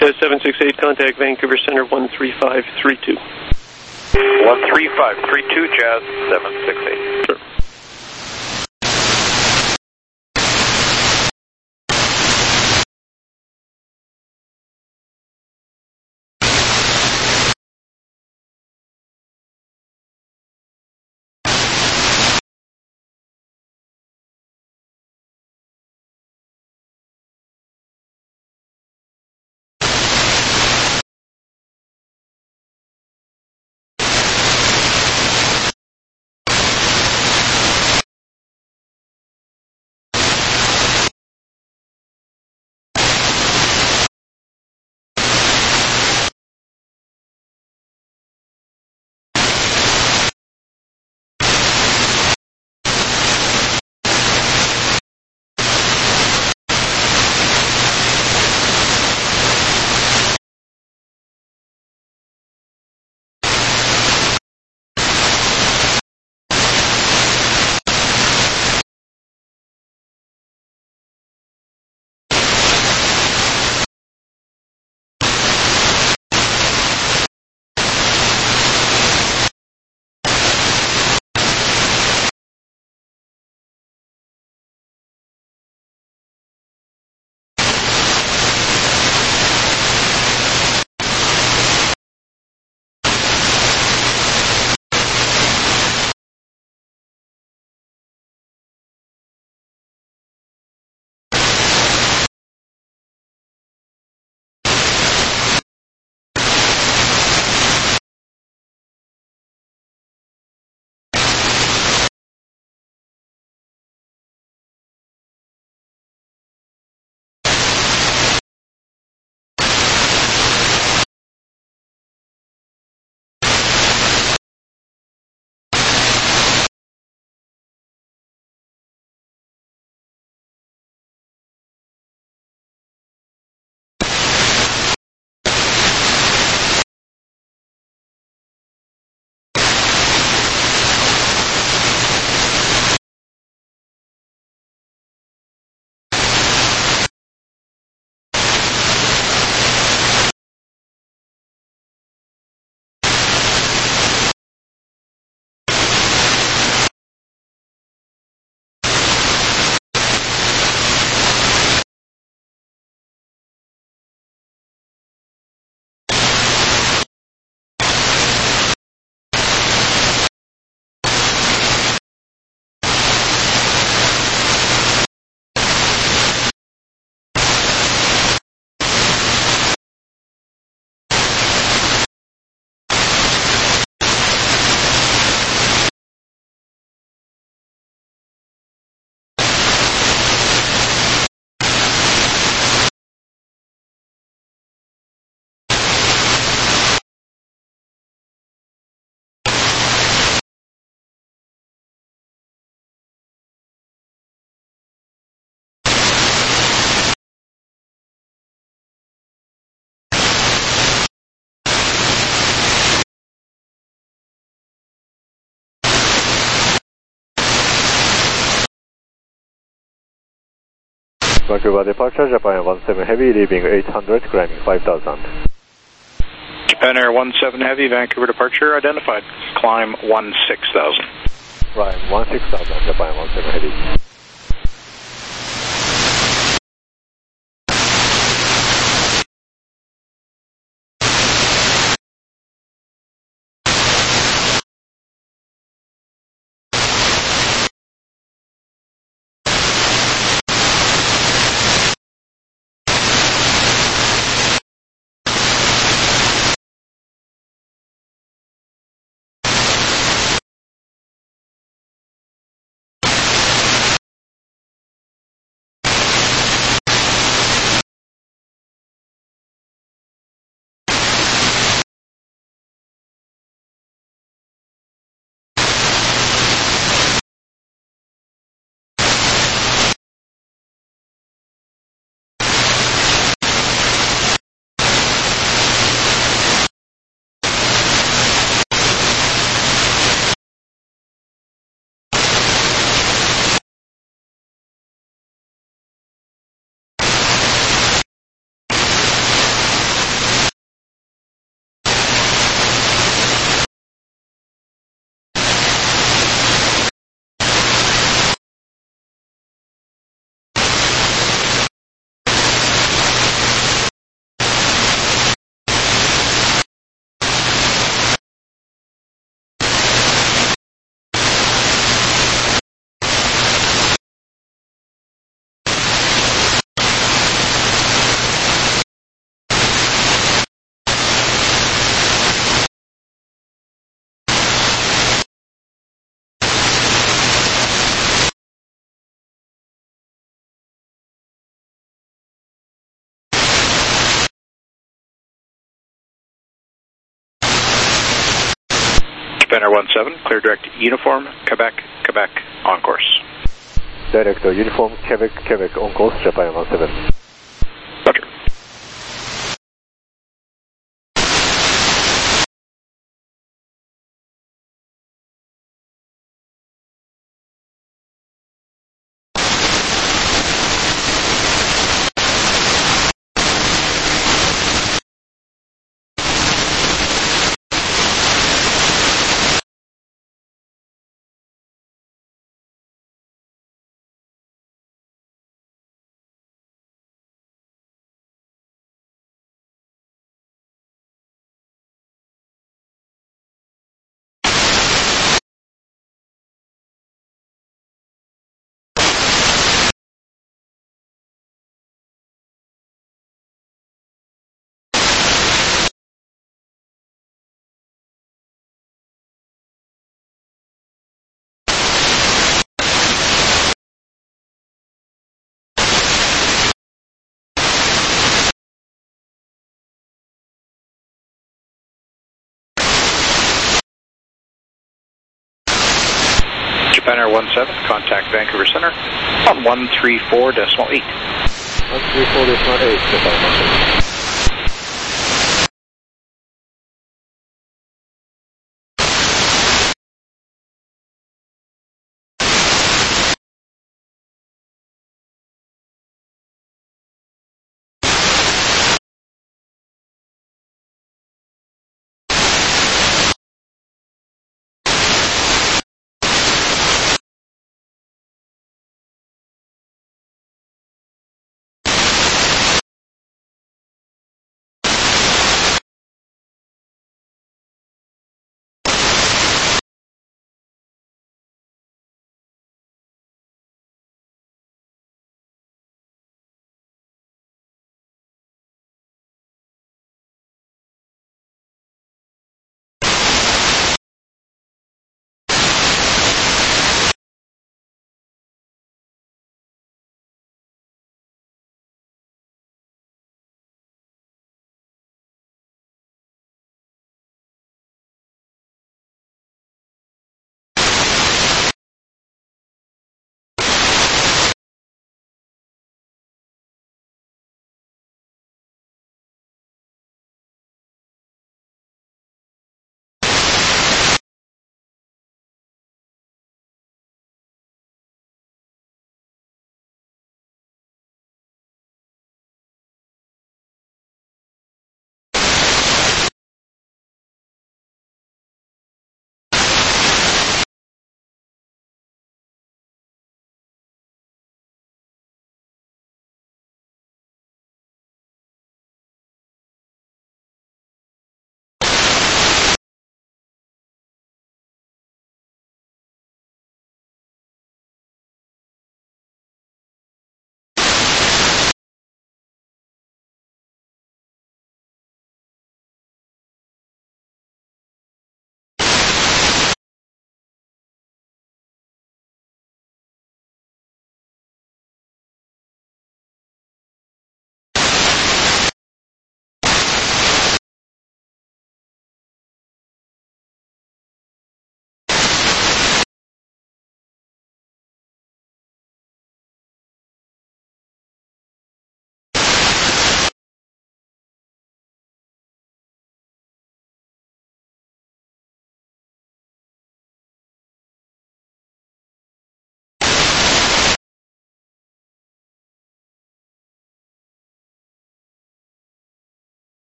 Jazz seven six eight, contact Vancouver Center one three five three two. one three five three two, Jazz seven six eight. Sure. Vancouver departure, Japan one seven Heavy, leaving eight hundred, climbing five thousand. Japan Air one seven Heavy, Vancouver departure, identified. Climb one six thousand. Climb one six thousand, Japan one seven Heavy. Japan Air one seven, clear direct uniform, Quebec, Quebec, on course. Direct uniform, Quebec, Quebec, on course, Japan Air one seven. Roger. Japan Air one seven, contact Vancouver Center on one three four decimal eight. one three four decimal eight, Japan Air one seven.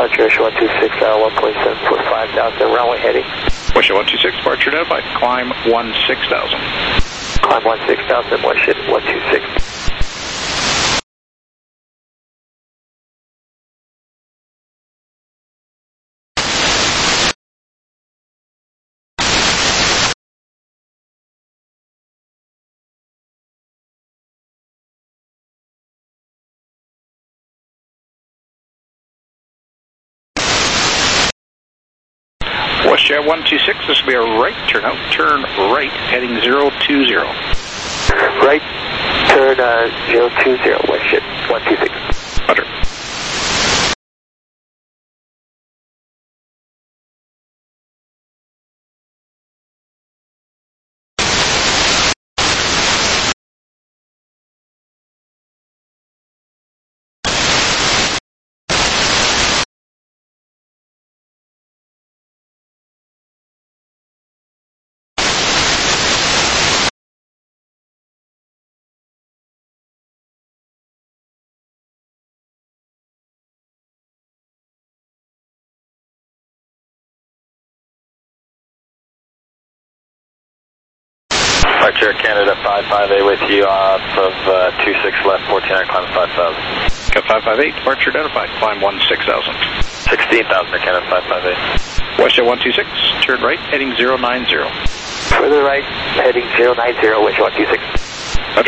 Departure, one two six, uh, one point seven four five thousand, runway heading. Wish one two six, departure identified. Climb one six thousand. Climb one six thousand, one ship, one two six. WestJet one two six, this will be a right turn out, turn right, heading zero two zero. Right, turn uh, zero two zero, WestJet one two six. Roger. Departure Canada five five eight with you off of uh, two six left, fourteen hundred, climb five thousand. Got five five eight, departure identified. Climb one six thousand. sixteen thousand Canada five five eight. WestJet one two six, turn right, heading zero nine zero. Further right, heading zero nine zero, WestJet one two six. Roger.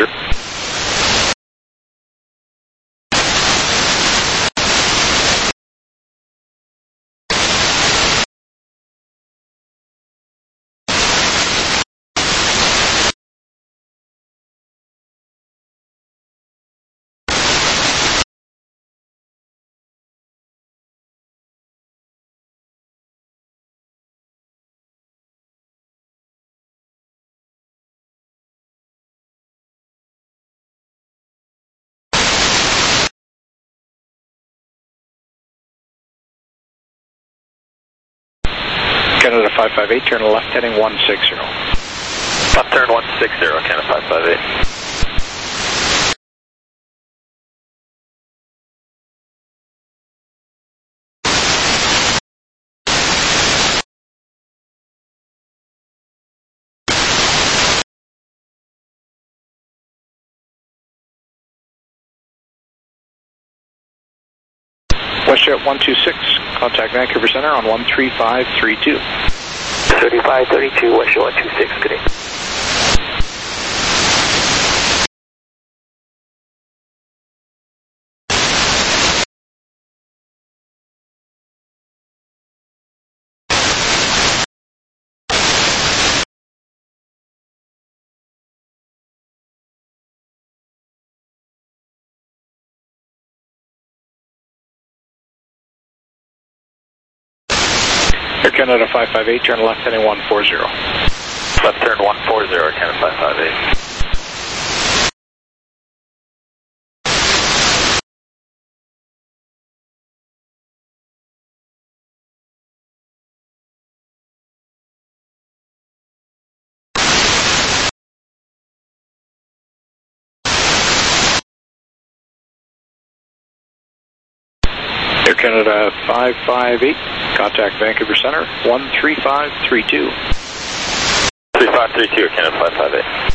Canada five five eight, turn left, heading one six zero. Left turn one six zero, Canada five five eight. WestJet one two six, contact Vancouver Center on one three five three two. thirty-five thirty-two, WestJet one two six, good day. Air Canada five five eight, turn left, heading one four zero. Left turn one four zero, Canada five five eight. Air Canada five five eight, contact Vancouver Center, one three five three two. three five three two, Canada five five eight.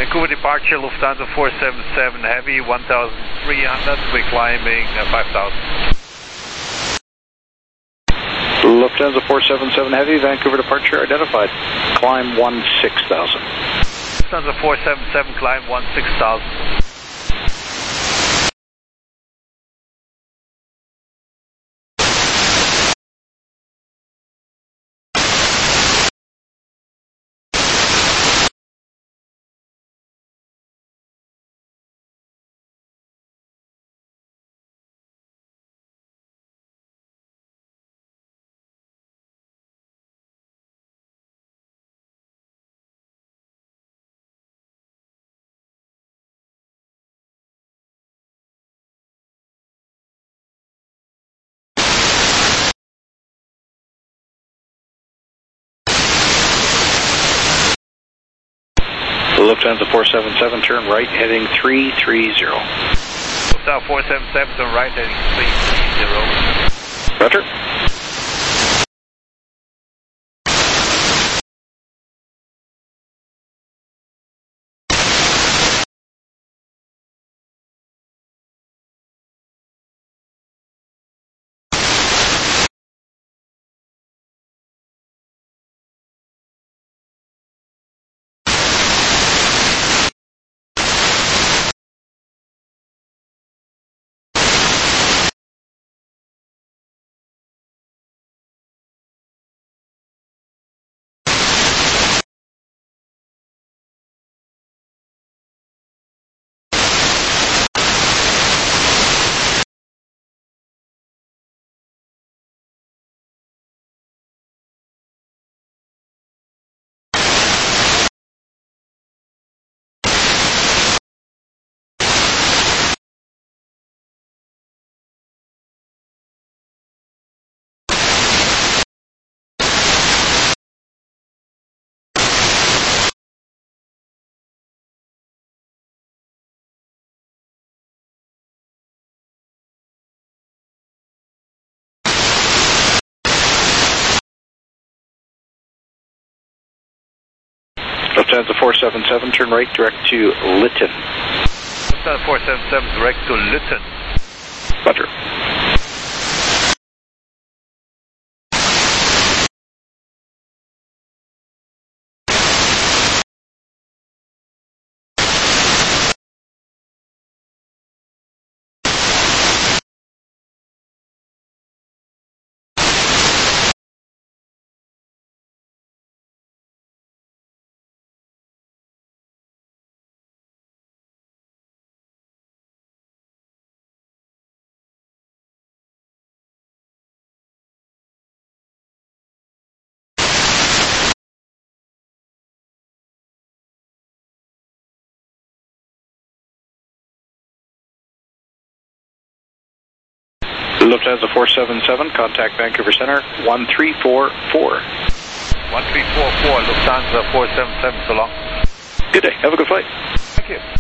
Vancouver departure, Lufthansa four seven seven Heavy, one thousand three hundred, we're climbing uh, five thousand. Lufthansa four seven seven Heavy, Vancouver departure identified. Climb one six thousand. Lufthansa four seven seven, climb one six thousand. Lufthansa four seven seven, turn right, heading three three zero. Lufthansa four seven seven, turn right, heading three three zero. Roger. Lufthansa four seven seven, turn right, direct to Lytton. Lufthansa four seven seven, direct to Lytton. Roger. Lufthansa four seven seven, contact Vancouver Center, one three four four. one three four four, Lufthansa four seven seven, so long. Good day, have a good flight. Thank you.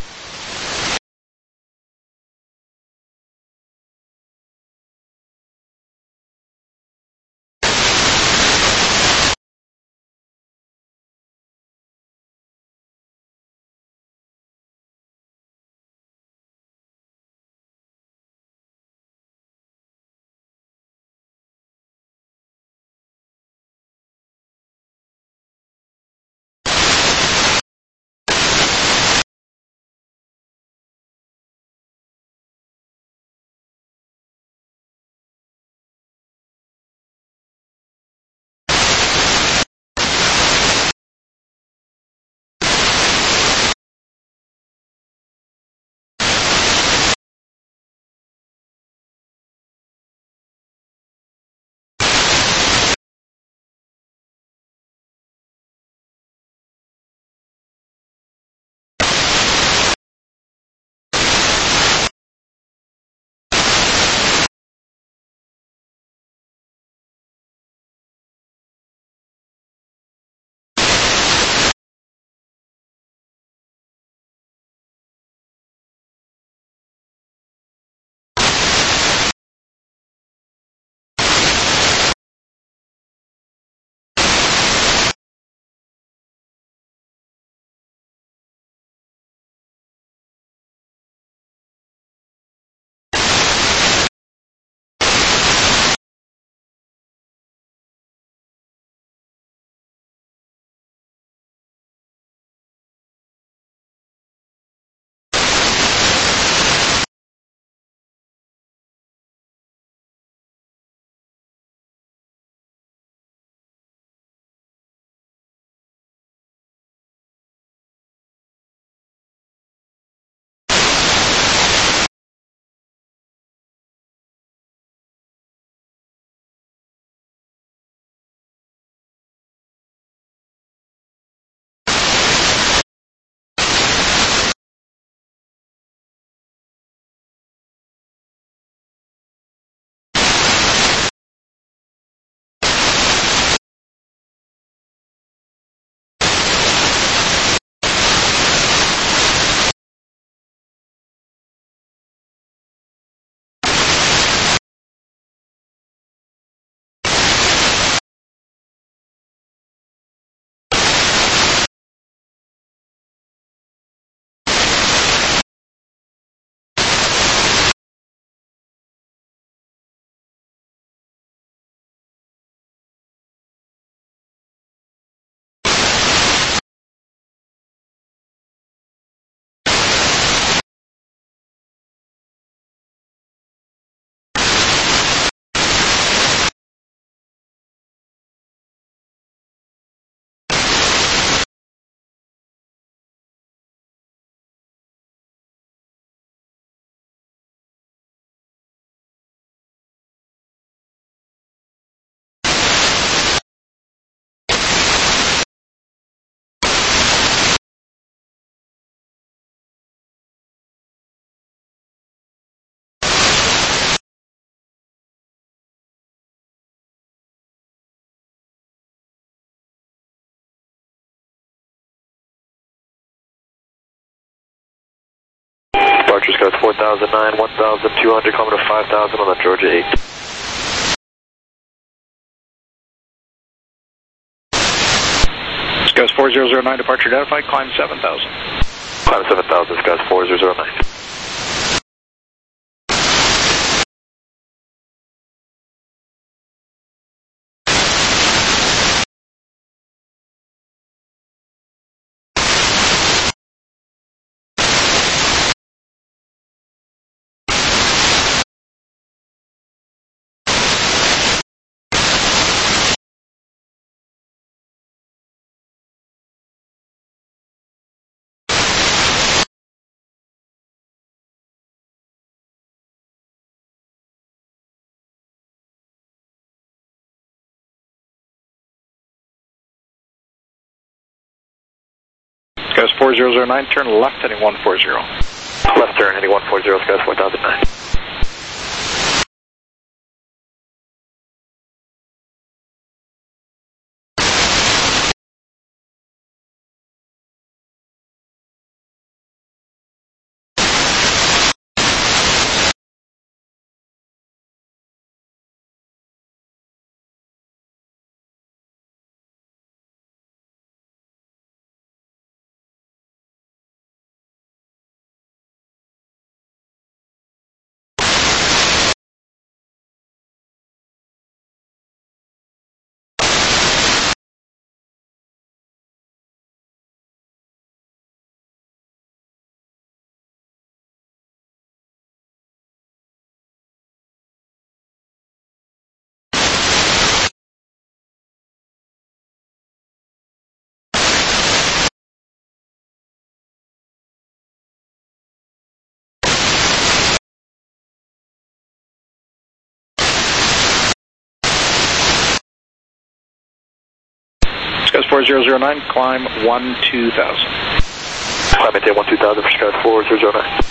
departure, Skies four thousand nine, one thousand two hundred, coming to five thousand on the Georgia eight. Skies four zero zero nine, departure identified, climb seven thousand. Climb seven thousand, Skies four zero zero nine. Skies four zero zero nine, turn left heading one four zero. Left turn heading one four zero, Skies four thousand nine. Skies four zero zero nine, climb one two thousand. Climb maintain one two thousand for Skies four zero zero nine.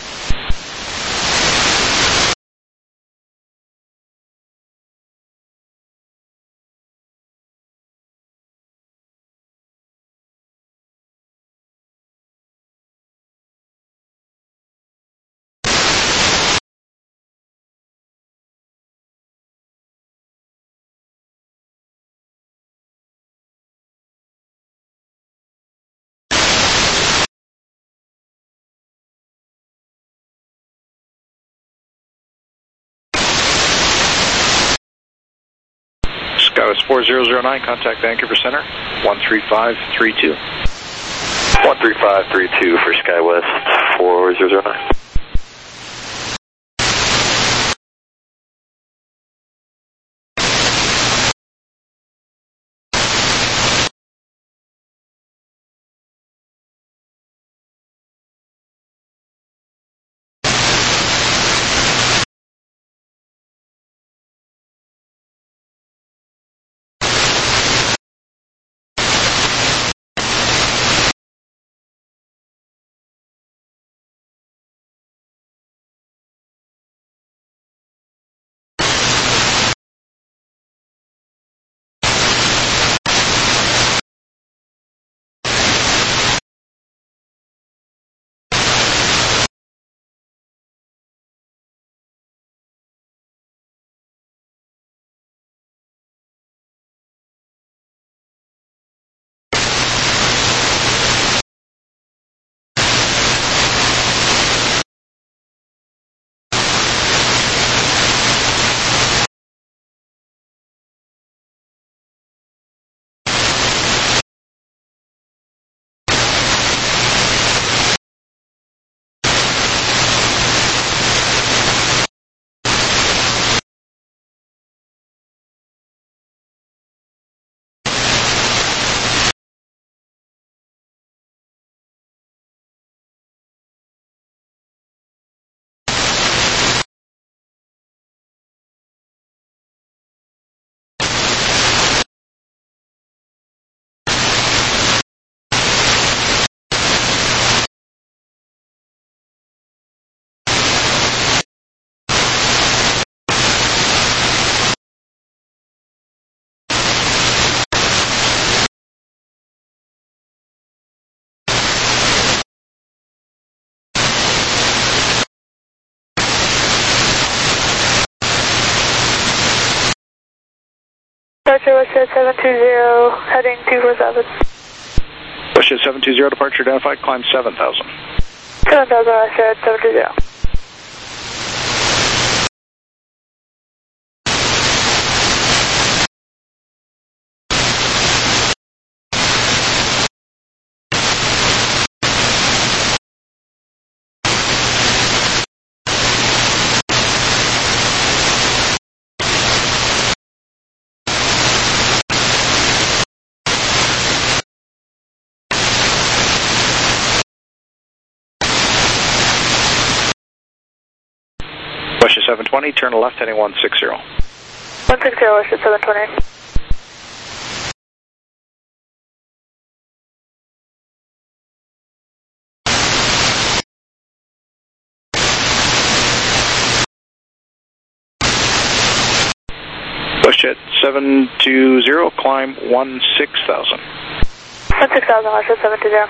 Skies four zero zero nine, contact Vancouver Center, one three five three two. one three five three two for SkyWest four zero zero nine. Departure WestJet seven two zero, heading two four seven. WestJet seven two zero, departure identified, climb seven thousand. seven thousand WestJet seven two zero. WestJet seven twenty, turn left heading one six zero. one six zero, WestJet seven twenty. WestJet seven two zero, climb one six thousand. one six thousand, WestJet seven two zero.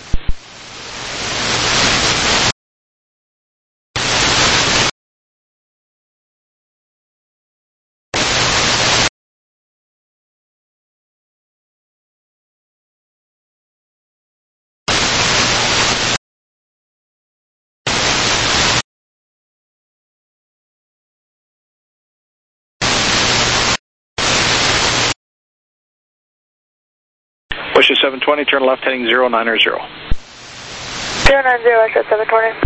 WestJet seven twenty, turn left heading zero nine zero. zero nine zero, WestJet seven twenty.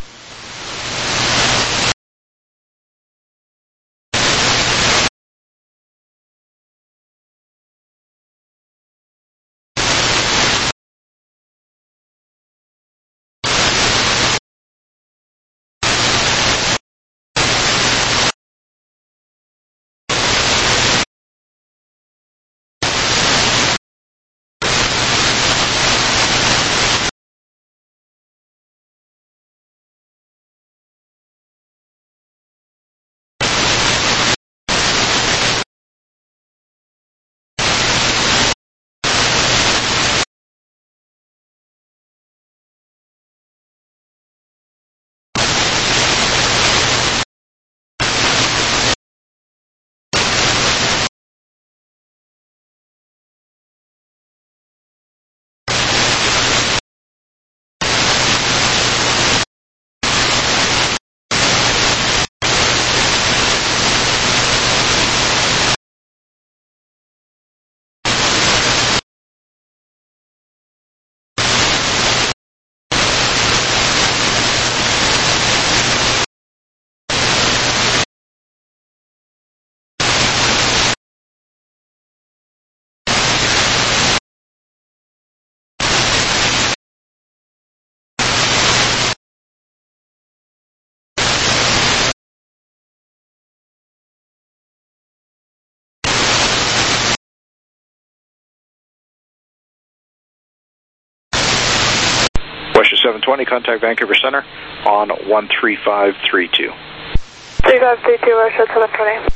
WestJet seven twenty, contact Vancouver Center on one three five three two. three five three two, WestJet seven twenty.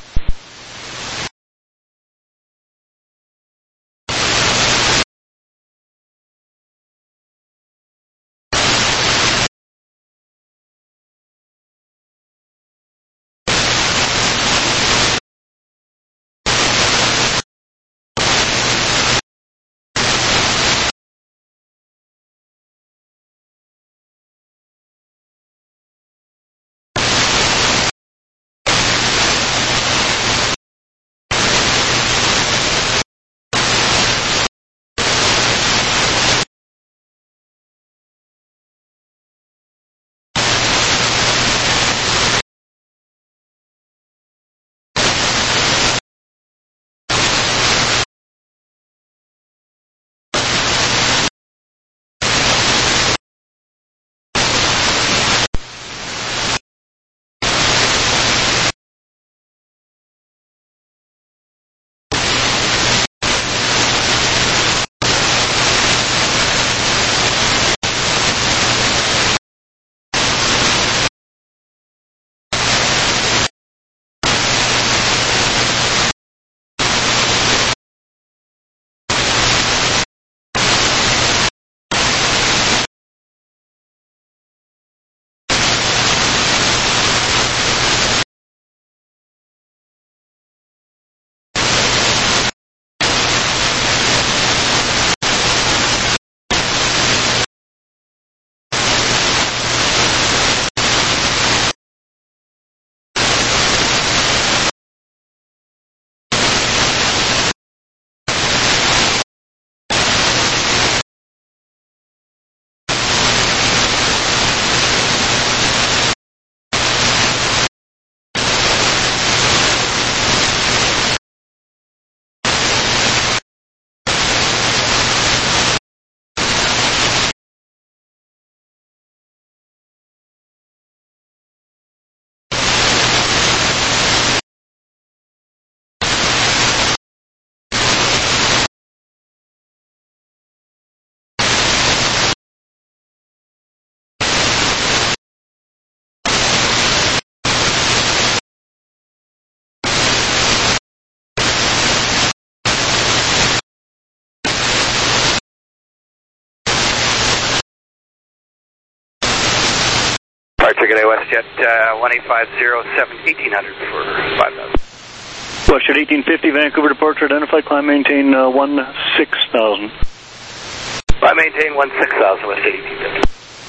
Departure, good day, WestJet, uh, one eight five zero seven, eighteen hundred for five thousand. WestJet eighteen fifty, Vancouver departure, identified, climb, maintain uh, one six thousand. I maintain one six thousand, WestJet eighteen fifty.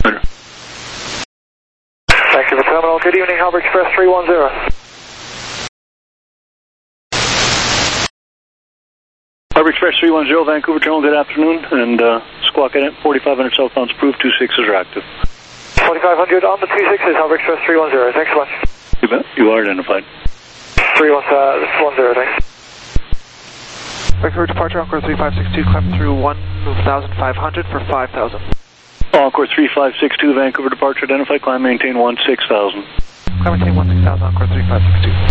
Vancouver Terminal, good evening, Harbor Express three one zero. Harbor Express three one zero, Vancouver Terminal, good afternoon, and uh, Squawk Edit, forty-five hundred southbound approved, two sixes are active. forty-five hundred on the two sixes, Harbor Express three one zero, thanks so much. You bet, you are identified. three one zero, thanks. Vancouver departure, Encore three five six two, climb through one thousand five hundred for five thousand. Encore three five six two, Vancouver departure, identified, climb, maintain one six thousand. Climb, maintain one six thousand, Encore three five six two.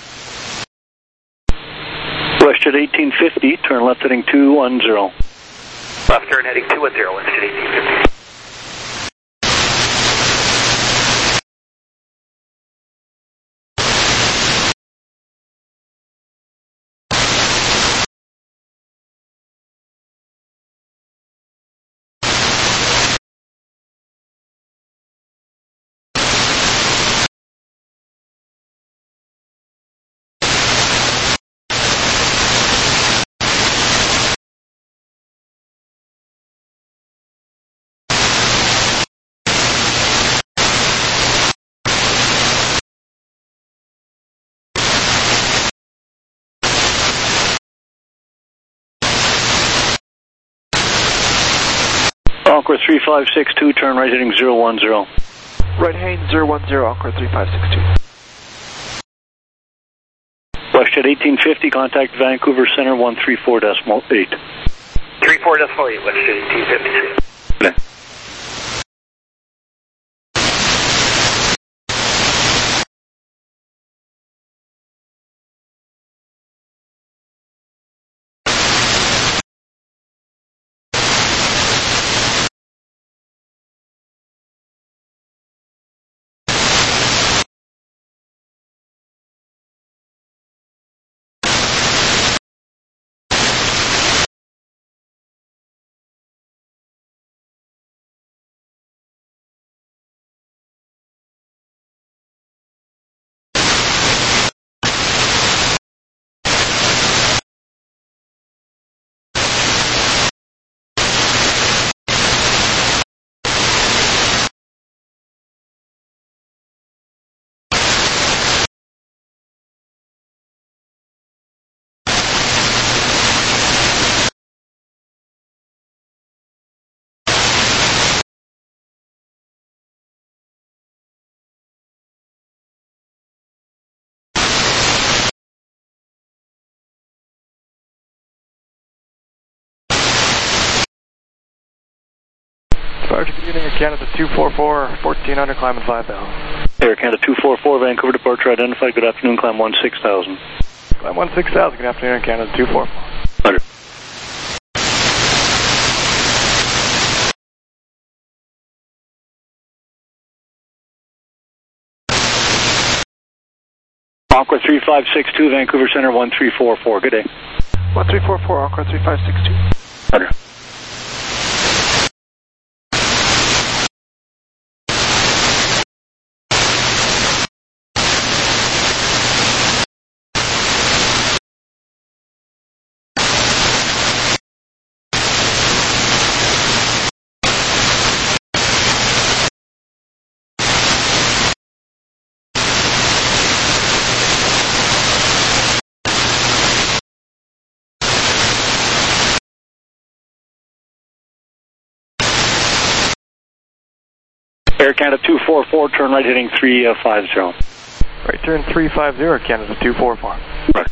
WestJet eighteen fifty, turn left heading two one zero. Left turn heading two one zero, WestJet eighteen fifty. Encore three five six two, turn right heading zero one zero. Right heading zero one zero, Encore three five six two. WestJet eighteen fifty, contact Vancouver Center one three four decimal eight. three four decimal eight, WestJet eighteen fifty. Okay. Departure, good evening, Air Canada two four four, fourteen hundred, climbing five thousand. Air Canada two four four, Vancouver departure, identified, good afternoon, climb one six thousand. Climb one six thousand, good afternoon, Air Canada two four four. Roger. Encore three five six two, Vancouver Center one three four four, good day. one three four four, Encore three five six two. Roger. Air Canada two four four, turn right heading three five zero. Right turn three five zero, Canada two four four. Right.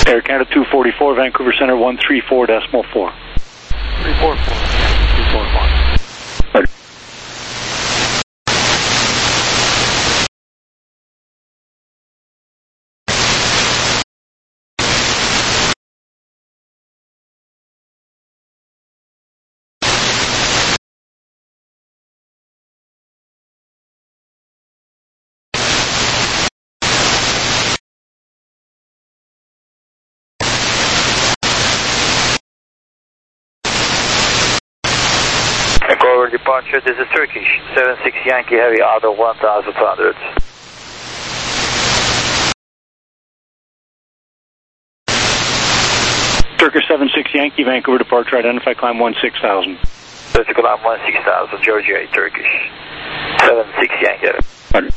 Air Canada two forty-four, Vancouver Center one three four decimal four. three four four. two four four. Forward departure, this is Turkish, seven six Yankee Heavy out of one thousand two hundred. Turkish seven six Yankee, Vancouver departure, identify climb one six thousand. Vertical climb one six thousand, Georgia eight Turkish, seven six Yankee Heavy. Roger.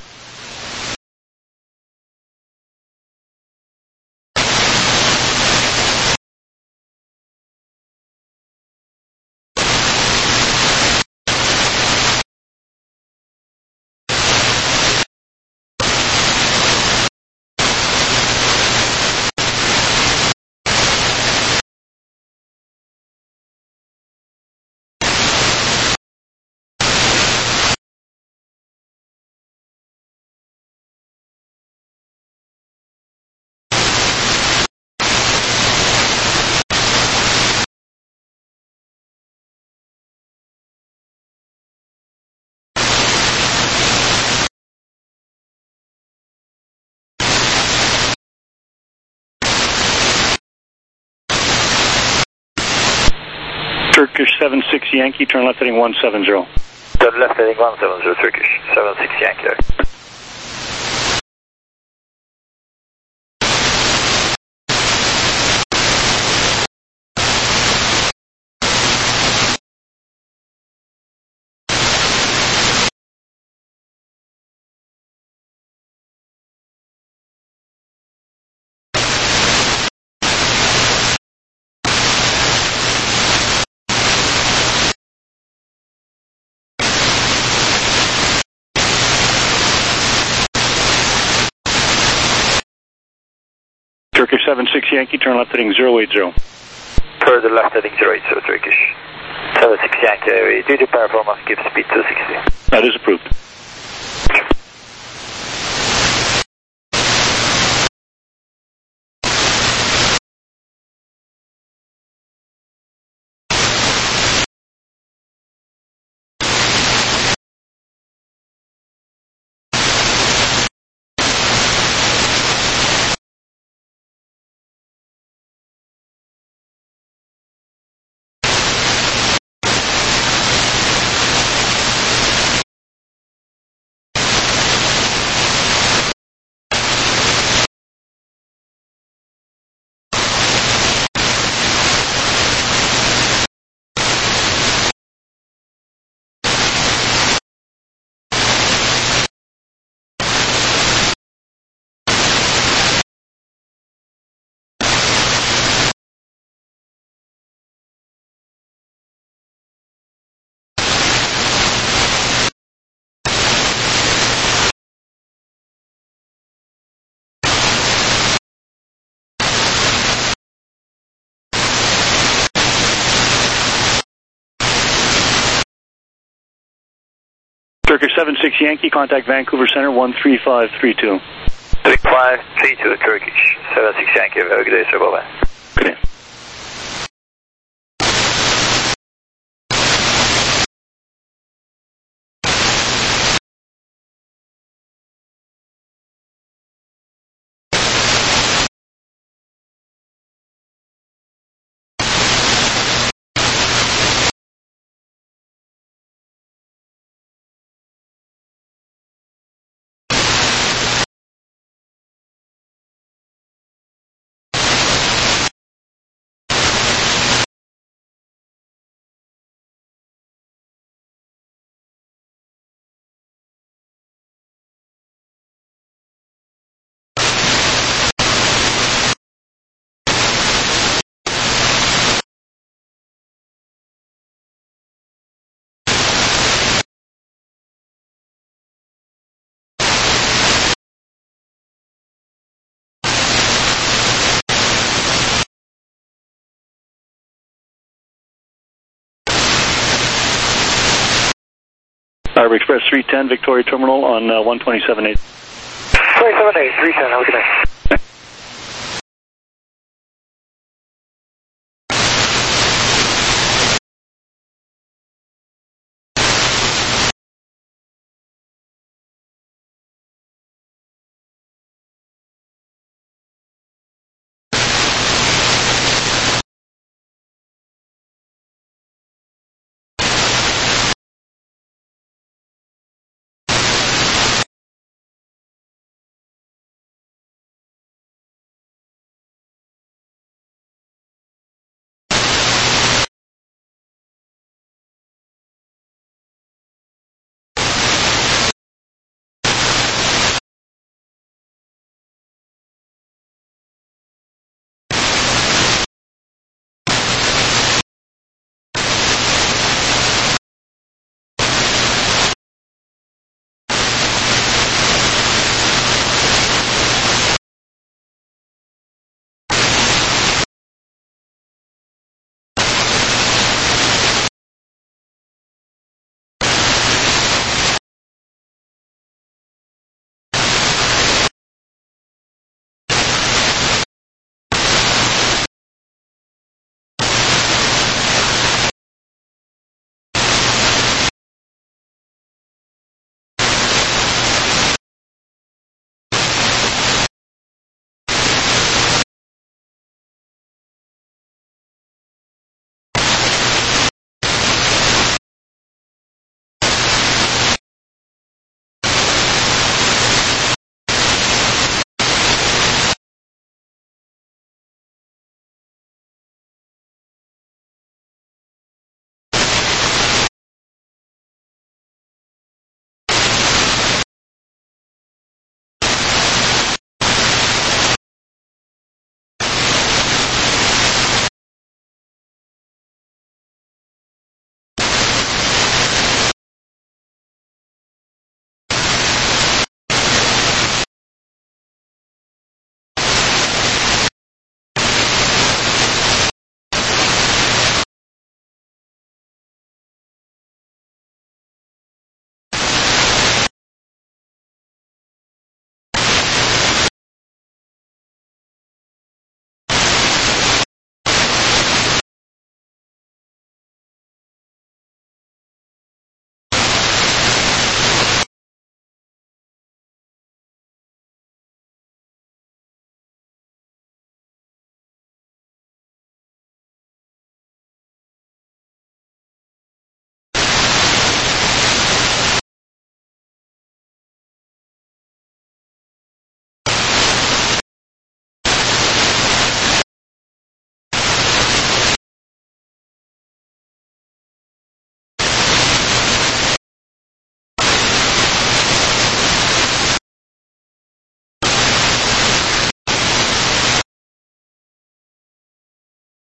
Turkish seven six Yankee, turn left heading one seven zero. Turn left heading one seven zero, Turkish, seven six Yankee. Turkish seven six Yankee, turn left heading zero eight zero. Further left heading zero eight zero, Turkish, seven six Yankee, duty performance, keep speed two sixty. That is approved. Turkish seven six Yankee, contact Vancouver Center one three five three two. three five three two, Turkish, seven six Yankee, have a good day, sir, bye-bye. Good day. Harbor Express three ten, Victoria Terminal on uh, one twenty-seven eight. twenty-seven eight, three ten, have a good night.